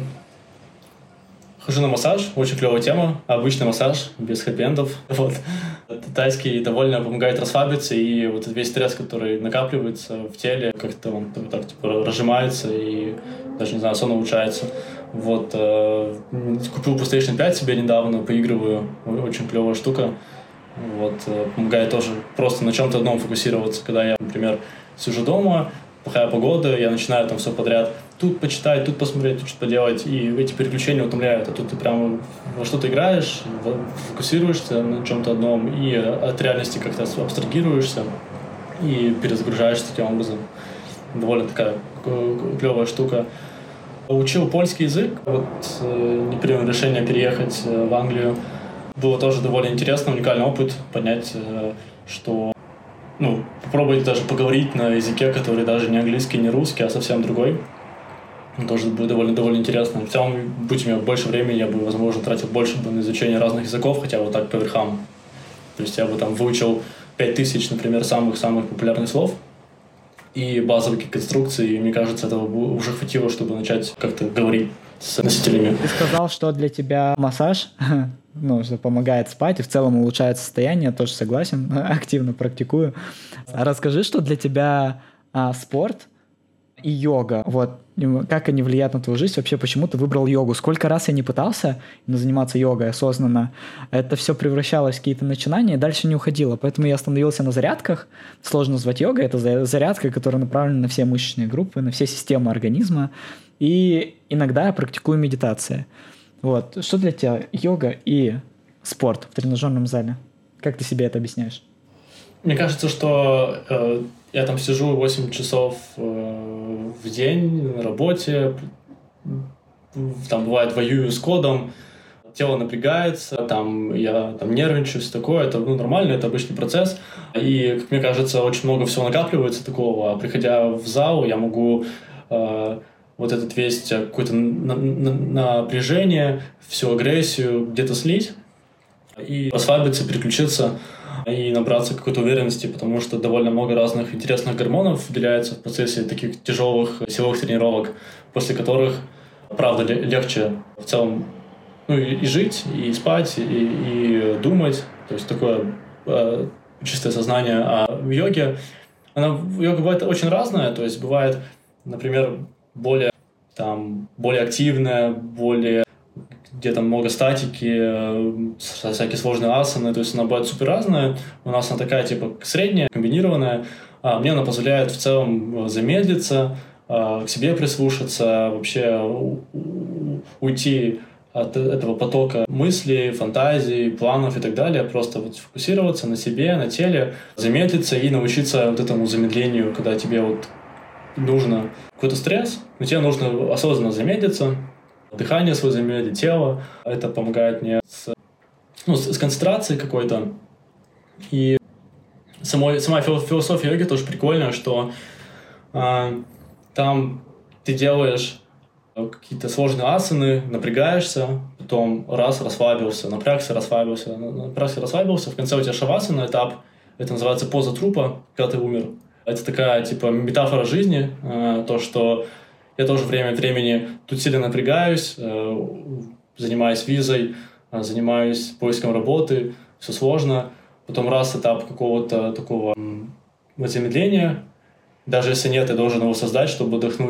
на массаж, очень клевая тема. Обычный массаж, без хэппи-эндов. Вот. Тайский довольно помогает расслабиться, и вот весь стресс, который накапливается в теле, как-то он так типа разжимается, и даже, не знаю, сон улучшается. Вот. Купил PlayStation пять себе недавно, поигрываю. Очень клевая штука. Вот, помогает тоже просто на чем-то одном фокусироваться. Когда я, например, сижу дома, плохая погода, я начинаю там все подряд тут почитать, тут посмотреть, тут что-то поделать, и эти переключения утомляют. А тут ты прямо во что-то играешь, фокусируешься на чем-то одном, и от реальности как-то абстрагируешься и перезагружаешься таким образом. Довольно такая клевая штука. Учил польский язык, вот не принял решение переехать в Англию. Было тоже довольно интересно, уникальный опыт понять, что, ну, попробовать даже поговорить на языке, который даже не английский, не русский, а совсем другой. Тоже будет довольно, довольно интересно. В целом, будь у меня больше времени, я бы, возможно, тратил больше бы на изучение разных языков, хотя вот так по верхам. То есть я бы там выучил пять тысяч, например, самых-самых популярных слов и базовые конструкции, и мне кажется, этого уже хватило, чтобы начать как-то говорить с носителями. Ты сказал, что для тебя массаж, ну, что помогает спать и в целом улучшает состояние, тоже согласен, активно практикую. А расскажи, что для тебя а, спорт и йога, вот, как они влияют на твою жизнь, вообще, почему ты выбрал йогу? Сколько раз я не пытался заниматься йогой осознанно, это все превращалось в какие-то начинания и дальше не уходило, поэтому я остановился на зарядках, сложно назвать йогой, это зарядка, которая направлена на все мышечные группы, на все системы организма, и иногда я практикую медитации. Вот, что для тебя йога и спорт в тренажерном зале? Как ты себе это объясняешь? Мне кажется, что э, я там сижу восемь часов э, в день на работе, там бывает воюю с кодом, тело напрягается, там я там нервничаю, все такое, это ну, нормально, это обычный процесс. И, как мне кажется, очень много всего накапливается такого, а приходя в зал, я могу э, вот этот весь какое-то на- на- напряжение, всю агрессию где-то слить и расслабиться, переключиться и набраться какой-то уверенности, потому что довольно много разных интересных гормонов выделяется в процессе таких тяжелых силовых тренировок, после которых, правда, легче в целом ну, и, и жить, и спать, и, и думать. То есть такое э, чистое сознание. А в йоге, она, йога бывает очень разная, то есть бывает, например, более, там, более активная, более где там много статики, всякие сложные асаны, то есть она бывает супер разная. У нас она такая типа средняя, комбинированная. А мне она позволяет в целом замедлиться, к себе прислушаться, вообще уйти от этого потока мыслей, фантазий, планов и так далее, просто вот сфокусироваться на себе, на теле, замедлиться и научиться вот этому замедлению, когда тебе вот нужно какой-то стресс, но тебе нужно осознанно замедлиться, дыхание свое замедлить, тело. Это помогает мне с, ну, с, с концентрацией какой-то. И самой, сама философия йоги тоже прикольная, что э, там ты делаешь какие-то сложные асаны, напрягаешься, потом раз, расслабился, напрягся, расслабился, напрягся, расслабился. В конце у тебя шавасана, этап, это называется поза трупа, когда ты умер. Это такая, типа, метафора жизни, э, то, что я тоже время от времени тут сильно напрягаюсь, э, занимаюсь визой, э, занимаюсь поиском работы, все сложно. Потом раз этап какого-то такого м, замедления, даже если нет, я должен его создать, чтобы отдохнуть.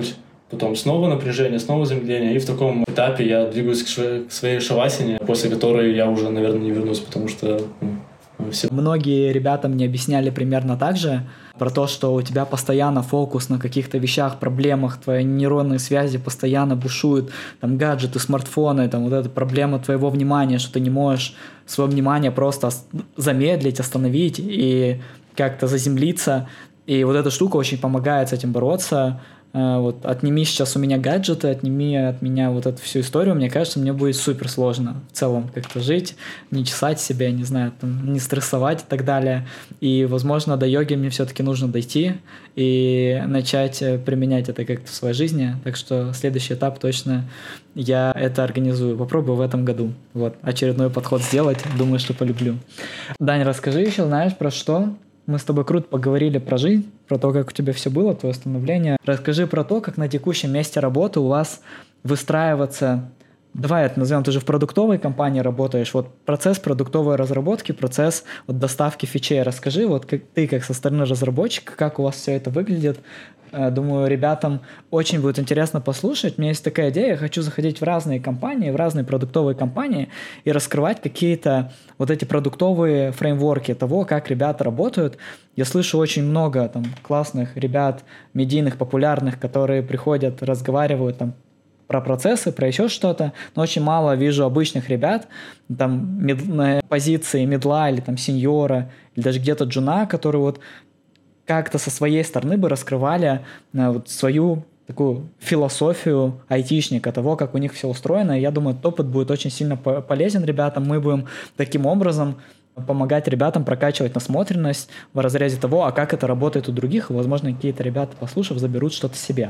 потом снова напряжение, снова замедление, и в таком этапе я двигаюсь к, шве- к своей шавасане, после которой я уже, наверное, не вернусь, потому что ну, все... Многие ребята мне объясняли примерно так же, про то, что у тебя постоянно фокус на каких-то вещах, проблемах, твои нейронные связи постоянно бушуют, там гаджеты, смартфоны, там вот эта проблема твоего внимания, что ты не можешь свое внимание просто замедлить, остановить и как-то заземлиться. И вот эта штука очень помогает с этим бороться. Вот, отними сейчас у меня гаджеты, отними от меня вот эту всю историю, мне кажется, мне будет супер сложно в целом как-то жить, не чесать себя, не знаю, там, не стрессовать и так далее. И, возможно, до йоги мне все-таки нужно дойти и начать применять это как-то в своей жизни. Так что следующий этап точно я это организую. Попробую в этом году. Вот, очередной подход сделать, думаю, что полюблю. Дань, расскажи еще, знаешь, про что? Мы с тобой круто поговорили про жизнь, про то, как у тебя все было, твое становление. Расскажи про то, как на текущем месте работы у вас выстраиваться... Давай это назовем, ты же в продуктовой компании работаешь. Вот процесс продуктовой разработки, процесс вот доставки фичей. Расскажи, вот как ты, как со стороны разработчика, как у вас все это выглядит. Думаю, ребятам очень будет интересно послушать. У меня есть такая идея, я хочу заходить в разные компании, в разные продуктовые компании и раскрывать какие-то вот эти продуктовые фреймворки того, как ребята работают. Я слышу очень много там классных ребят, медийных, популярных, которые приходят, разговаривают там про процессы, про еще что-то, но очень мало вижу обычных ребят, там, мид, на позиции мидла или там сеньора, или даже где-то джуна, которые вот как-то со своей стороны бы раскрывали э, вот свою такую философию айтишника, того, как у них все устроено. И я думаю, этот опыт будет очень сильно по- полезен ребятам. Мы будем таким образом помогать ребятам прокачивать насмотренность в разрезе того, а как это работает у других. И, возможно, какие-то ребята, послушав, заберут что-то себе.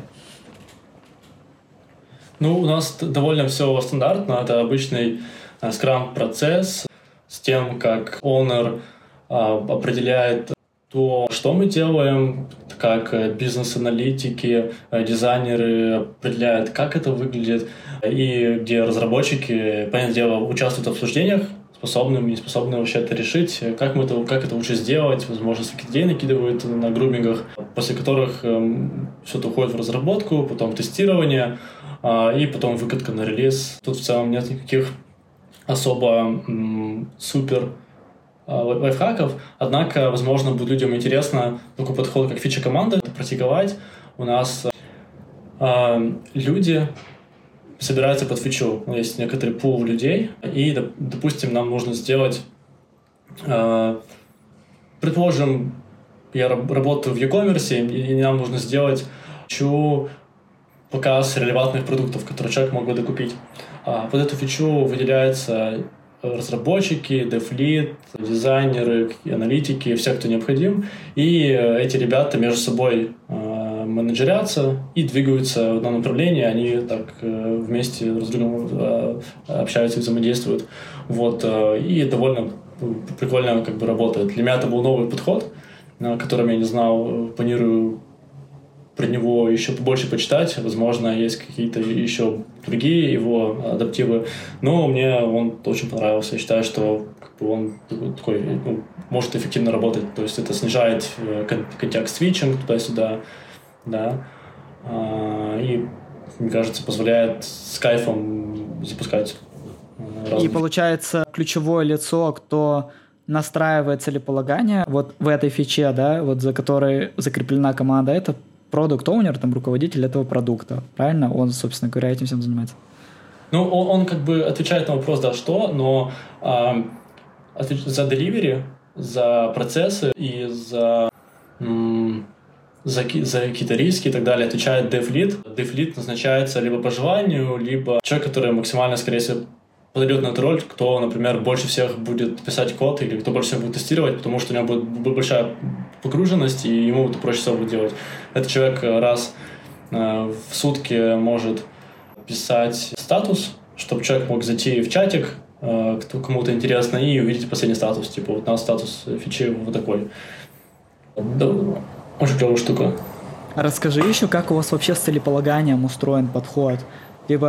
Ну, у нас довольно все стандартно. Это обычный э, скрам-процесс с тем, как owner э, определяет то, что мы делаем, как бизнес-аналитики, дизайнеры определяют, как это выглядит, и где разработчики, понятное дело, участвуют в обсуждениях, способны, не способны вообще это решить, как, мы это, как это лучше сделать, возможно, какие-то идеи накидывают на грумингах, после которых эм, что-то уходит в разработку, потом тестирование, э, и потом выкатка на релиз. Тут в целом нет никаких особо м, супер лайфхаков, однако, возможно, будет людям интересно такой подход, как фича команды, практиковать. У нас э, люди собираются под фичу. Есть некоторый пул людей, и, допустим, нам нужно сделать, э, предположим, я работаю в e-commerce, и нам нужно сделать фичу показ релевантных продуктов, которые человек мог бы докупить. А под эту фичу выделяется разработчики, дев-лид, дизайнеры, аналитики, все, кто необходим. И эти ребята между собой э, менеджерятся и двигаются в одном направлении. Они так э, вместе друг с другом э, общаются и взаимодействуют. Вот, э, и довольно прикольно как бы работает. Для меня это был новый подход, о котором я не знал. Планирую про него еще побольше почитать. Возможно, есть какие-то еще другие его адаптивы. Но мне он очень понравился. Я считаю, что как бы, он такой, ну, может эффективно работать. То есть это снижает контекст свитчинг туда-сюда. Да. И, мне кажется, позволяет с кайфом запускать разные. И получается, ключевое лицо, кто настраивает целеполагание вот в этой фиче, да, вот за которой закреплена команда, это продукт-оунер, там, руководитель этого продукта. Правильно? Он, собственно говоря, этим всем занимается. Ну, он, он как бы отвечает на вопрос, да, что, но э, за delivery, за процессы и за, м, за, за какие-то риски и так далее отвечает dev-lead. Dev-lead назначается либо по желанию, либо человек, который максимально, скорее всего, подойдет на эту роль, кто, например, больше всех будет писать код или кто больше всех будет тестировать, потому что у него будет большая погруженность, и ему это проще всего будет делать. Этот человек раз э, в сутки может писать статус, чтобы человек мог зайти в чатик, э, кто, кому-то интересно, и увидеть последний статус. Типа, вот у нас статус фичи вот такой. Да, очень клевая штука. Расскажи еще, как у вас вообще с целеполаганием устроен подход. Либо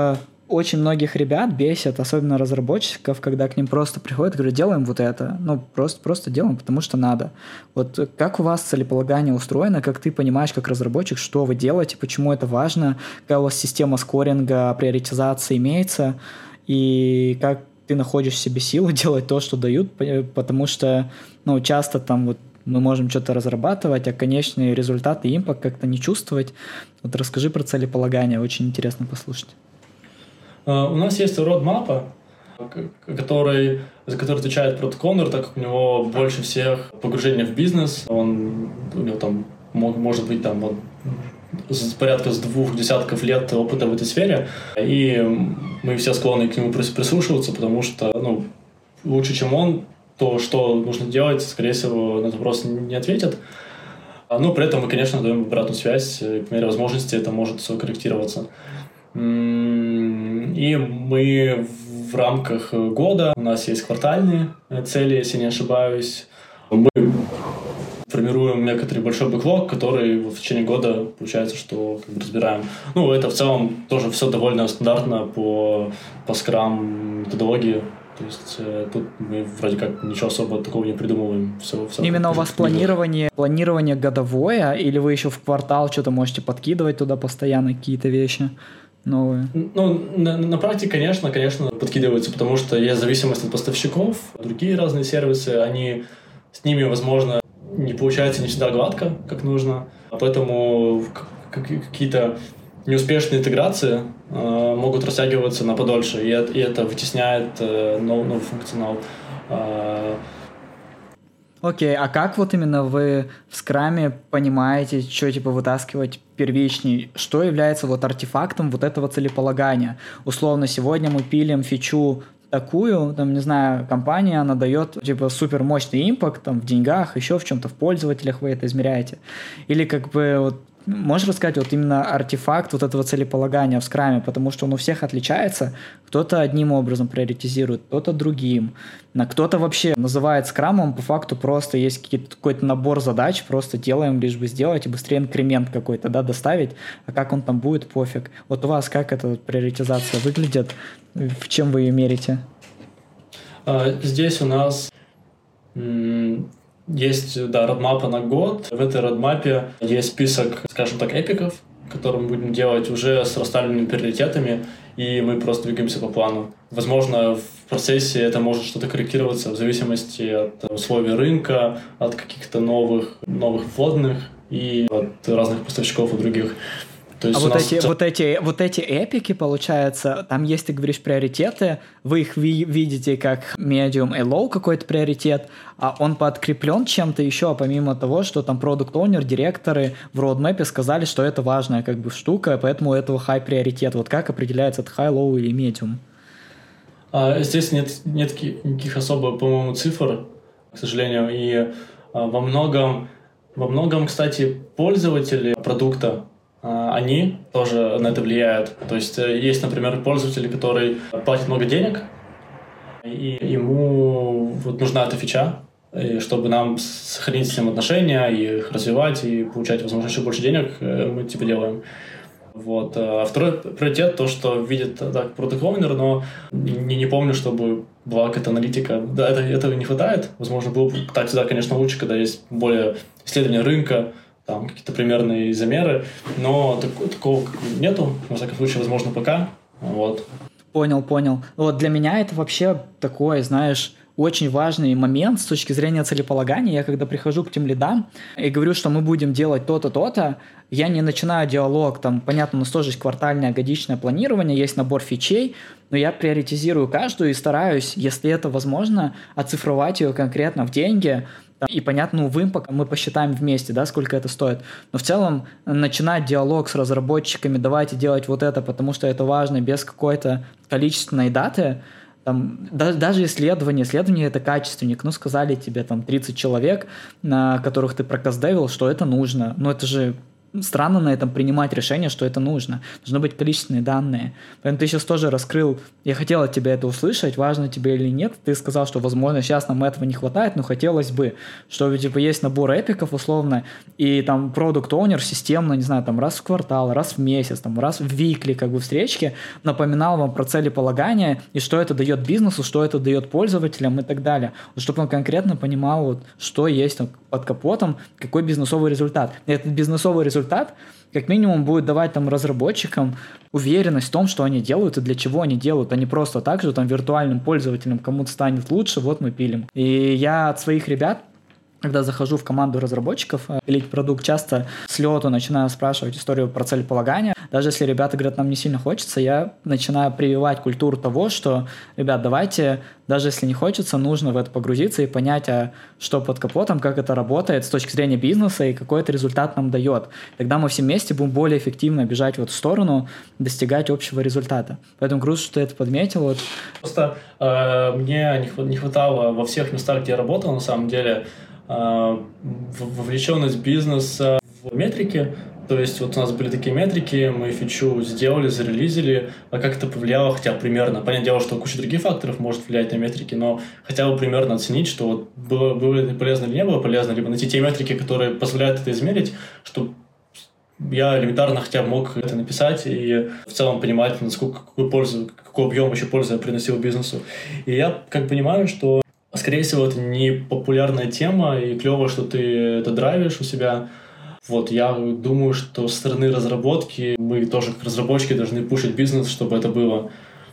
очень многих ребят бесит, особенно разработчиков, когда к ним просто приходят и говорят, делаем вот это. Ну, просто, просто делаем, потому что надо. Вот как у вас целеполагание устроено, как ты понимаешь, как разработчик, что вы делаете, почему это важно, какая у вас система скоринга, приоритизации имеется, и как ты находишь в себе силы делать то, что дают, потому что, ну, часто там вот мы можем что-то разрабатывать, а конечные результаты, импакт как-то не чувствовать. Вот расскажи про целеполагание, очень интересно послушать. Uh, у нас есть родмапа, который, за который отвечает Product Owner, так как у него больше всех погружения в бизнес. Он, у него там мог, может быть там вот, порядка с двух десятков лет опыта в этой сфере, и мы все склонны к нему прислушиваться, потому что ну, лучше, чем он, то, что нужно делать, скорее всего, на этот вопрос не ответит. Но при этом мы, конечно, даем обратную связь, и по мере возможности это может все корректироваться. И мы в рамках года, у нас есть квартальные цели, если не ошибаюсь, мы формируем некоторый большой бэклог, который в течение года, получается, что как бы разбираем. Ну, это в целом тоже все довольно стандартно по, по скрам методологии. То есть э, тут мы вроде как ничего особо такого не придумываем. Все, все Именно у вас планирование, планирование годовое, или вы еще в квартал что-то можете подкидывать туда постоянно какие-то вещи новые? Ну, на, на практике, конечно, конечно, подкидываются, потому что есть зависимость от поставщиков, другие разные сервисы, они с ними, возможно, не получается не всегда гладко, как нужно, поэтому какие-то неуспешные интеграции э, могут растягиваться на подольше, и это, и это вытесняет э, новый, новый функционал. Окей, okay, а как вот именно вы в скраме понимаете, что типа вытаскивать первичней? Что является вот артефактом вот этого целеполагания? Условно, сегодня мы пилим фичу такую, там, не знаю, компания, она дает, типа, супер мощный импакт, там, в деньгах, еще в чем-то, в пользователях вы это измеряете. Или, как бы, вот, можешь рассказать вот именно артефакт вот этого целеполагания в скраме, потому что он у всех отличается, кто-то одним образом приоритизирует, кто-то другим, а кто-то вообще называет скрамом, по факту просто есть какой-то набор задач, просто делаем, лишь бы сделать и быстрее инкремент какой-то, да, доставить, а как он там будет, пофиг. Вот у вас как эта приоритизация выглядит, в чем вы ее мерите? Здесь у нас есть, да, родмапа на год. В этой родмапе есть список, скажем так, эпиков, которые мы будем делать уже с расставленными приоритетами, и мы просто двигаемся по плану. Возможно, в процессе это может что-то корректироваться в зависимости от условий рынка, от каких-то новых, новых вводных и от разных поставщиков и других. То есть а вот, нас... эти, вот, эти, вот эти эпики, получается, там есть, ты говоришь, приоритеты, вы их ви- видите как medium и low какой-то приоритет, а он подкреплен чем-то еще, помимо того, что там product owner, директоры в roadmap сказали, что это важная как бы штука, поэтому у этого high приоритет. Вот как определяется это high, low или medium? А, здесь нет, нет никаких особо, по-моему, цифр, к сожалению, и а, во многом, во многом, кстати, пользователи продукта, они тоже на это влияют. То есть есть, например, пользователь, который платит много денег, и ему вот нужна эта фича, и чтобы нам сохранить с ним отношения, и их развивать, и получать, возможно, еще больше денег, мы типа делаем. Вот. А второй приоритет, то, что видит так, Product Owner, но не, не помню, чтобы была какая-то аналитика. Да, это, этого не хватает. Возможно, было бы так всегда, конечно, лучше, когда есть более исследование рынка, там какие-то примерные замеры, но так, такого нету, во всяком случае, возможно, пока. Вот. Понял, понял. Вот для меня это вообще такой, знаешь, очень важный момент с точки зрения целеполагания. Я когда прихожу к тем лидам и говорю, что мы будем делать то-то, то-то, я не начинаю диалог, там, понятно, у нас тоже есть квартальное, годичное планирование, есть набор фичей, но я приоритизирую каждую и стараюсь, если это возможно, оцифровать ее конкретно в деньги, и, понятно, ну, в импакт мы посчитаем вместе, да, сколько это стоит. Но в целом начинать диалог с разработчиками, давайте делать вот это, потому что это важно, без какой-то количественной даты. Там, да, даже исследование, исследование это качественник, ну, сказали тебе там тридцать человек, на которых ты прокастдевил, что это нужно. Но это же странно на этом принимать решение, что это нужно. Должны быть количественные данные. Поэтому ты сейчас тоже раскрыл, я хотел от тебя это услышать, важно тебе или нет. Ты сказал, что, возможно, сейчас нам этого не хватает, но хотелось бы, что типа есть набор эпиков условно, и там продукт-оунер системно, не знаю, там раз в квартал, раз в месяц, там раз в викли, как бы встречки, напоминал вам про целеполагание и что это дает бизнесу, что это дает пользователям и так далее. Вот, чтобы он конкретно понимал, вот, что есть там под капотом, какой бизнесовый результат. И этот бизнесовый результат как минимум будет давать там разработчикам уверенность в том, что они делают и для чего они делают, а не просто так же там виртуальным пользователям кому-то станет лучше, вот мы пилим. И я от своих ребят, когда захожу в команду разработчиков, пилить продукт, часто с лету начинаю спрашивать историю про целеполагание. Даже если ребята говорят, нам не сильно хочется, я начинаю прививать культуру того, что, ребят, давайте, даже если не хочется, нужно в это погрузиться и понять, а что под капотом, как это работает с точки зрения бизнеса и какой это результат нам дает. Тогда мы все вместе будем более эффективно бежать в эту сторону, достигать общего результата. Поэтому круто, что ты это подметил. Вот. Просто э, мне не хватало во всех местах, где я работал, на самом деле, вовлеченность бизнеса в метрики. То есть вот у нас были такие метрики, мы фичу сделали, зарелизили, а как это повлияло, хотя бы примерно. Понятное дело, что куча других факторов может влиять на метрики, но хотя бы примерно оценить, что вот было, было ли полезно или не было полезно, либо найти те метрики, которые позволяют это измерить, чтобы я элементарно хотя бы мог это написать и в целом понимать, насколько, какую пользу, какой объем вообще пользы я приносил бизнесу. И я как понимаю, что скорее всего, это не популярная тема, и клево, что ты это драйвишь у себя. Вот, я думаю, что со стороны разработки мы тоже, как разработчики, должны пушить бизнес, чтобы это было.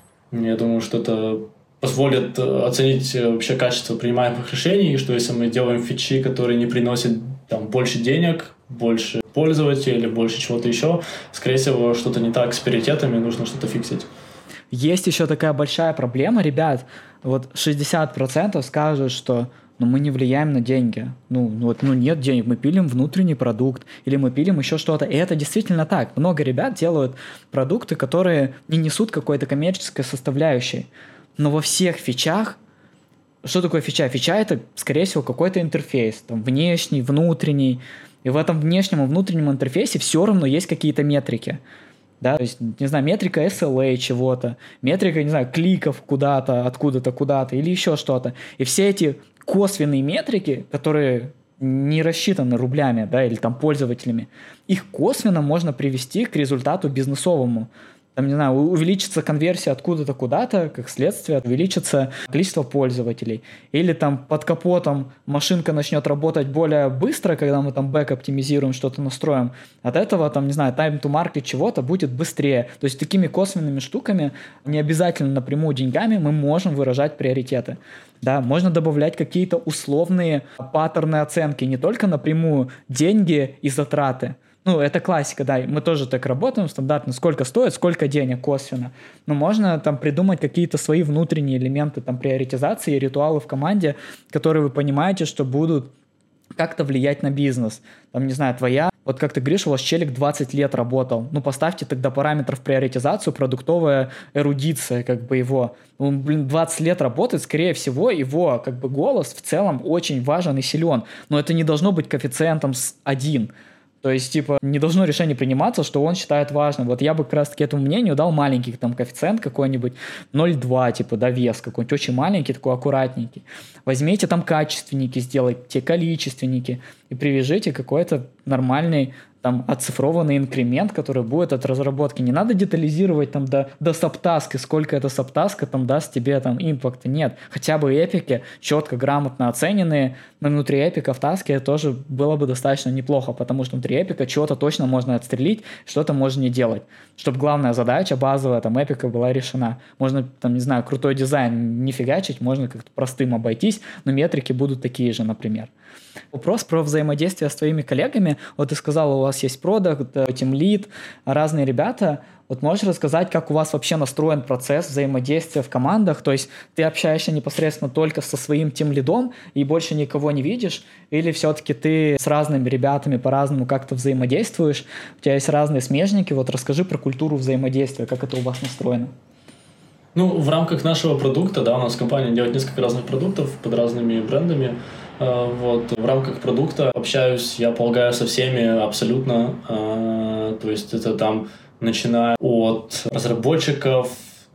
Я думаю, что это позволит оценить вообще качество принимаемых решений, что если мы делаем фичи, которые не приносят там, больше денег, больше пользователей, больше чего-то еще, скорее всего, что-то не так с приоритетами, нужно что-то фиксить. Есть еще такая большая проблема, ребят, вот шестьдесят процентов скажут, что ну, мы не влияем на деньги. Ну, вот, ну, нет денег, мы пилим внутренний продукт, или мы пилим еще что-то. И это действительно так. Много ребят делают продукты, которые не несут какой-то коммерческой составляющей. Но во всех фичах, что такое фича? Фича — это, скорее всего, какой-то интерфейс, там, внешний, внутренний. И в этом внешнем и внутреннем интерфейсе все равно есть какие-то метрики. Да, то есть, не знаю, метрика эс эл эй чего-то, метрика, не знаю, кликов куда-то, откуда-то, куда-то, или еще что-то. И все эти косвенные метрики, которые не рассчитаны рублями, да, или там пользователями, их косвенно можно привести к результату бизнесовому. Там, не знаю, увеличится конверсия откуда-то куда-то, как следствие, увеличится количество пользователей. Или там под капотом машинка начнет работать более быстро, когда мы там бэк оптимизируем, что-то настроим. От этого, там, не знаю, time to market чего-то будет быстрее. То есть такими косвенными штуками, не обязательно напрямую деньгами, мы можем выражать приоритеты. Да, можно добавлять какие-то условные паттерны оценки, не только напрямую деньги и затраты. Ну, это классика, да, мы тоже так работаем стандартно, сколько стоит, сколько денег косвенно. Но можно там придумать какие-то свои внутренние элементы там приоритизации, ритуалы в команде, которые вы понимаете, что будут как-то влиять на бизнес. Там, не знаю, твоя, вот как ты говоришь, у вас челик двадцать лет работал, ну, поставьте тогда параметр в приоритизацию, продуктовая эрудиция, как бы его. Он, блин, двадцать лет работает, скорее всего, его, как бы, голос в целом очень важен и силен, но это не должно быть коэффициентом с один. То есть, типа, не должно решение приниматься, что он считает важным. Вот я бы как раз-таки этому мнению дал маленький там коэффициент какой-нибудь, ноль целых два, типа, да, вес какой-нибудь, очень маленький, такой аккуратненький. Возьмите там качественники, сделайте количественники и привяжите какой-то нормальный там оцифрованный инкремент, который будет от разработки. Не надо детализировать там до, до сабтаска, сколько эта сабтаска там даст тебе там импакта. Нет. Хотя бы эпики, четко, грамотно оцененные, но внутри эпика в таске тоже было бы достаточно неплохо, потому что внутри эпика чего-то точно можно отстрелить, что-то можно не делать. Чтобы главная задача базовая там эпика была решена. Можно там, не знаю, крутой дизайн не фигачить, можно как-то простым обойтись, но метрики будут такие же, например. Вопрос про взаимодействие с твоими коллегами. Вот ты сказал, у вас есть продакт, тимлид, разные ребята. Вот можешь рассказать, как у вас вообще настроен процесс взаимодействия в командах? То есть ты общаешься непосредственно только со своим тимлидом и больше никого не видишь? Или все-таки ты с разными ребятами по-разному как-то взаимодействуешь? У тебя есть разные смежники. Вот расскажи про культуру взаимодействия, как это у вас настроено. Ну, в рамках нашего продукта, да, у нас компания делает несколько разных продуктов под разными брендами. Вот. В рамках продукта общаюсь, я полагаю, со всеми абсолютно. То есть это там, начиная от разработчиков,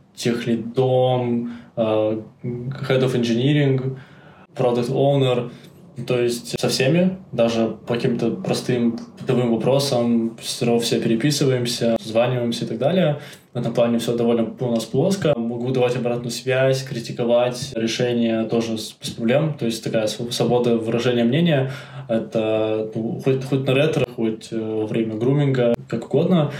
техлидом, head of engineering, product owner, то есть со всеми, даже по каким-то простым бытовым вопросам все равно все переписываемся, созваниваемся и так далее. В этом плане все довольно у нас плоско. Могу давать обратную связь, критиковать решения тоже без проблем. То есть такая свобода выражения мнения. Это ну, хоть, хоть на ретро, хоть во время груминга, как угодно.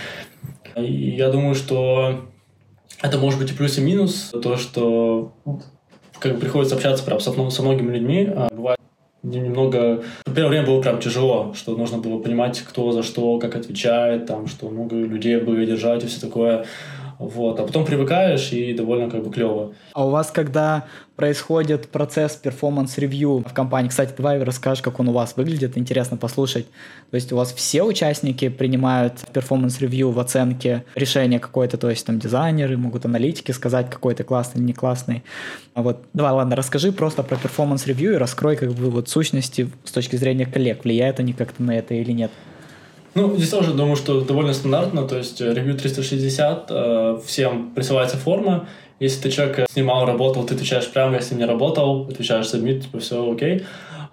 И я думаю, что это может быть и плюс, и минус. То, что как бы приходится общаться прям со, со многими людьми. Бывает немного... В первое время было прям тяжело, что нужно было понимать, кто за что, как отвечает, там, что много людей было держать и все такое. Вот. А потом привыкаешь, и довольно как бы клево. А у вас, когда происходит процесс перформанс-ревью в компании, кстати, давай расскажешь, как он у вас выглядит, интересно послушать. То есть у вас все участники принимают перформанс-ревью в оценке решения какое-то, то есть там дизайнеры, могут аналитики сказать, какой ты классный или не классный. А вот, давай, ладно, расскажи просто про перформанс-ревью и раскрой как бы вот сущности с точки зрения коллег, влияют они как-то на это или нет. Ну, здесь тоже думаю, что довольно стандартно, то есть ревью триста шестьдесят, э, всем присылается форма, если ты человека снимал, работал, ты отвечаешь прямо, если не работал, отвечаешь submit, типа все окей.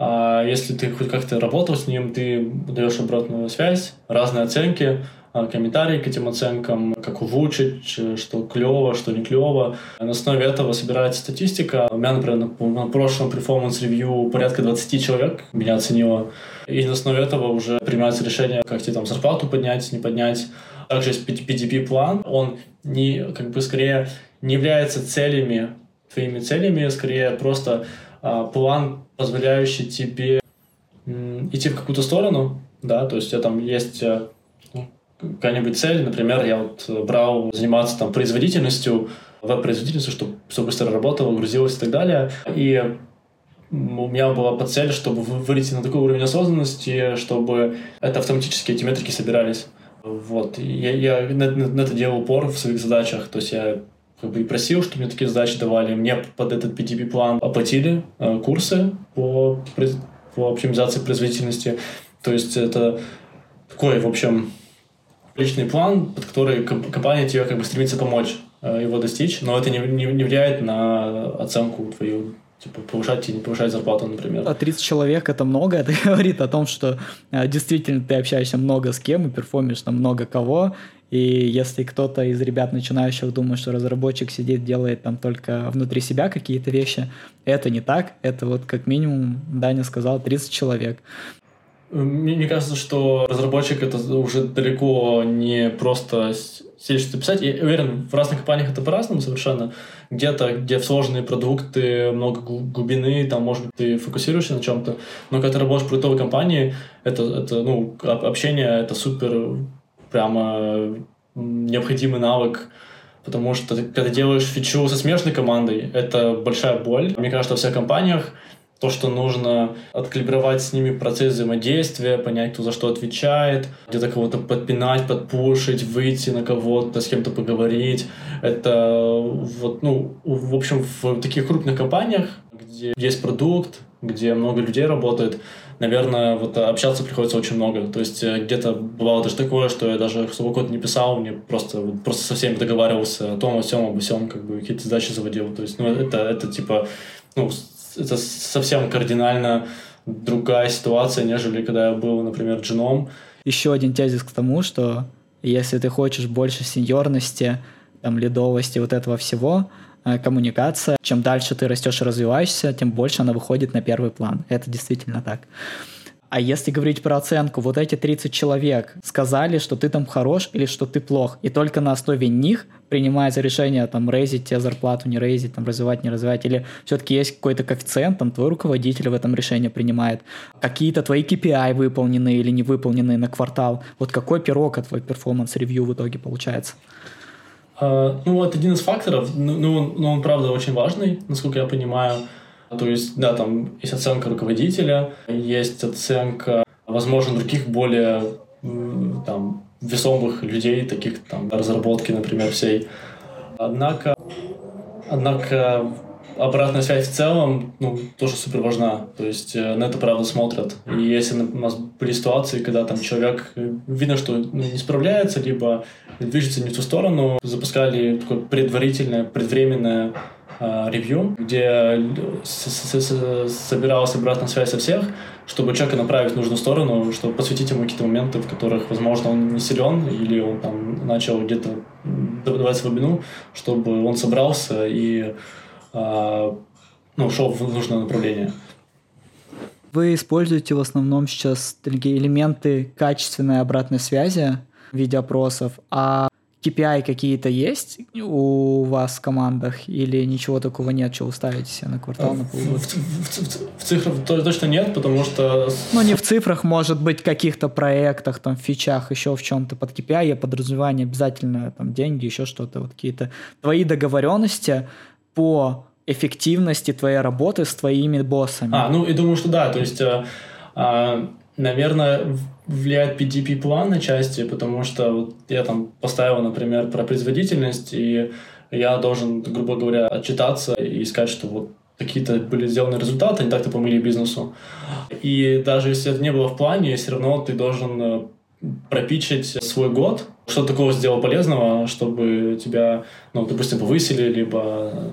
А если ты хоть как-то работал с ним, ты даешь обратную связь, разные оценки, комментарии к этим оценкам, как улучшить, что клево, что не клево. На основе этого собирается статистика. У меня, например, на прошлом перформанс-ревью порядка двадцать человек меня оценило. И на основе этого уже принимается решение, как тебе там зарплату поднять, не поднять. Также есть пи ди пи-план. Он не, как бы скорее не является целями, твоими целями, скорее просто а, план, позволяющий тебе м, идти в какую-то сторону. Да, то есть у тебя там есть какая-нибудь цель, например, я вот брал заниматься там производительностью, веб-производительностью, чтобы все быстро работало, грузилось и так далее. И у меня была под цель, чтобы вылезти на такой уровень осознанности, чтобы это автоматически эти метрики собирались. Вот. И я, я на, на это делал упор в своих задачах. То есть я как бы и просил, чтобы мне такие задачи давали. Мне под этот пи ди пи-план оплатили э, курсы по, по оптимизации производительности. То есть это такой, в общем, личный план, под который компания тебе как бы стремится помочь э, его достичь, но это не, не, не влияет на оценку твою, типа повышать или не повышать зарплату, например. А тридцать человек — это много, это говорит о том, что э, действительно ты общаешься много с кем и перформишь там много кого, и если кто-то из ребят начинающих думает, что разработчик сидит, делает там только внутри себя какие-то вещи, это не так, это вот как минимум, Даня сказал, тридцать человек. Мне, мне кажется, что разработчик — это уже далеко не просто сидеть что-то писать. Я уверен, в разных компаниях это по-разному совершенно. Где-то, где в сложные продукты, много глубины, там, может быть, ты фокусируешься на чем-то. Но когда ты работаешь в продуктовой компании, это, это, ну, общение — это супер прямо необходимый навык. Потому что ты, когда делаешь фичу со смежной командой, это большая боль. Мне кажется, во всех компаниях то, что нужно откалибровать с ними процесс взаимодействия, понять, кто за что отвечает, где-то кого-то подпинать, подпушить, выйти на кого-то, с кем-то поговорить. Это вот, ну, в общем, в таких крупных компаниях, где есть продукт, где много людей работает, наверное, вот общаться приходится очень много. То есть где-то бывало даже такое, что я даже особо код не писал, мне просто, просто со всеми договаривался о том, о всем, обо всем, как бы какие-то задачи заводил. То есть, ну, это, это типа, ну, это совсем кардинально другая ситуация, нежели когда я был, например, джуном. Еще один тезис к тому, что если ты хочешь больше сеньорности, там, лидовости, вот этого всего, коммуникация, чем дальше ты растешь и развиваешься, тем больше она выходит на первый план. Это действительно так. А если говорить про оценку, вот эти тридцать человек сказали, что ты там хорош или что ты плох, и только на основе них принимается решение, там, рейзить тебе зарплату, не рейзить, там, развивать, не развивать, или все-таки есть какой-то коэффициент, там, твой руководитель в этом решение принимает, какие-то твои кей пи ай выполнены или не выполнены на квартал, вот какой пирог от твоего перформанс-ревью в итоге получается? Uh, ну, вот один из факторов, ну, ну, он, он, правда, очень важный, насколько я понимаю. То есть, да, там есть оценка руководителя, есть оценка, возможно, других более там, весомых людей, таких там разработки, например, всей. Однако, однако обратная связь в целом, ну, тоже супер важна. То есть на это, правда, смотрят. И если у нас были ситуации, когда там человек, видно, что ну, не справляется, либо движется не в ту сторону, запускали такое предварительное, предвременное э, ревью, где с- с- с- собиралась обратная связь со всех, чтобы человека направить в нужную сторону, чтобы посвятить ему какие-то моменты, в которых, возможно, он не силен, или он там начал где-то давать слабину, чтобы он собрался и ну, шел в нужное направление. Вы используете в основном сейчас такие элементы качественной обратной связи в виде опросов, а кей пи ай какие-то есть у вас в командах или ничего такого нет, что вы ставите себе на квартал, на полгода? В, в, в, в цифрах точно нет, потому что... Ну, не в цифрах, может быть, каких-то проектах, там, фичах, еще в чем-то. Под кей пи ай я подразумеваю не обязательно там деньги, еще что-то, вот какие-то твои договоренности по эффективности твоей работы с твоими боссами. А, ну, и думаю, что да, то есть, э, э, наверное, влияет пи ди пи-план на части, потому что вот я там поставил, например, про производительность, и я должен, грубо говоря, отчитаться и сказать, что вот какие-то были сделаны результаты, они так-то помогли бизнесу. И даже если это не было в плане, все равно ты должен пропичить свой год, что такого сделал полезного, чтобы тебя, ну, допустим, повысили, либо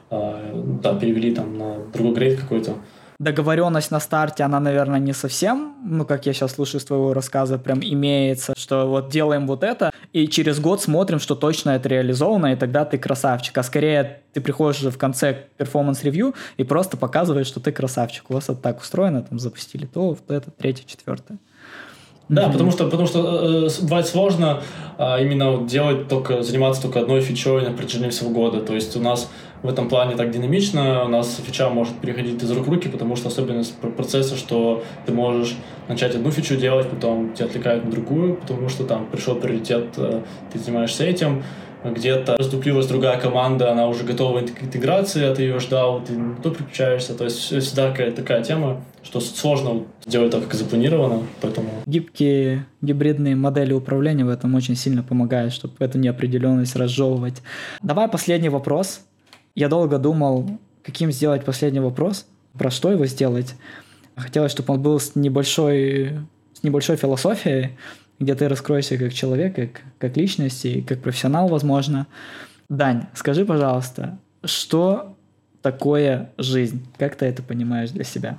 да, перевели там на другой грейд какой-то. Договоренность на старте, она, наверное, не совсем, ну, как я сейчас слушаю из твоего рассказа, прям имеется, что вот делаем вот это, и через год смотрим, что точно это реализовано, и тогда ты красавчик. А скорее ты приходишь уже в конце перформанс-ревью и просто показываешь, что ты красавчик. У вас это так устроено, там запустили то, вот это, третье, четвертое. Да, Mm-hmm. потому что, потому что э, бывает сложно э, именно делать только, заниматься только одной фичой на протяжении всего года. То есть у нас в этом плане так динамично, у нас фича может переходить из рук в руки, потому что особенность процесса, что ты можешь начать одну фичу делать, потом тебя отвлекают на другую, потому что там пришел приоритет, э, ты занимаешься этим, где-то раздуплилась другая команда, она уже готова к интеграции, а ты ее ждал, ты то переключаешься. То есть всегда какая-то такая тема, что сложно сделать так, как запланировано. Поэтому... Гибкие гибридные модели управления в этом очень сильно помогают, чтобы эту неопределенность разжевывать. Давай последний вопрос. Я долго думал, каким сделать последний вопрос, про что его сделать. Хотелось, чтобы он был с небольшой, с небольшой философией, где ты раскроешься как человек, как, как личность и как профессионал, возможно. Дань, скажи, пожалуйста, что такое жизнь? Как ты это понимаешь для себя?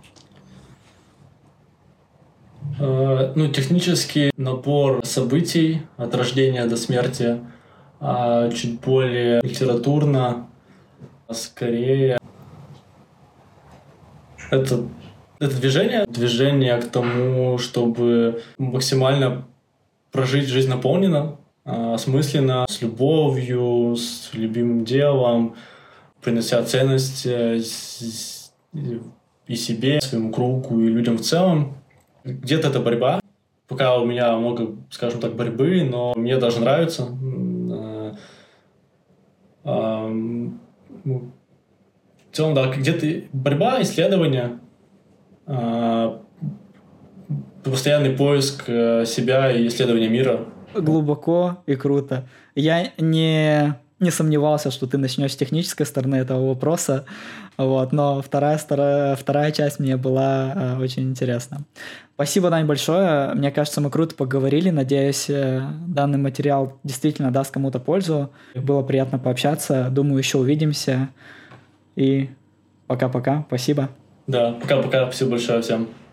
Э, ну, технический набор событий от рождения до смерти, а чуть более литературно, скорее это Это движение, движение к тому, чтобы максимально прожить жизнь наполненно, осмысленно, с любовью, с любимым делом, принося ценность и себе, своему кругу, и людям в целом. Где-то это борьба. Пока у меня много, скажем так, борьбы, но мне даже нравится. В целом, да, где-то борьба, исследование, постоянный поиск себя и исследование мира. Глубоко и круто. Я не, не сомневался, что ты начнешь с технической стороны этого вопроса, вот, но вторая, вторая, вторая часть мне была э, очень интересна. Спасибо, Дань, большое. Мне кажется, мы круто поговорили. Надеюсь, данный материал действительно даст кому-то пользу. Было приятно пообщаться. Думаю, еще увидимся. И пока-пока. Спасибо. Да, пока-пока. Спасибо большое всем.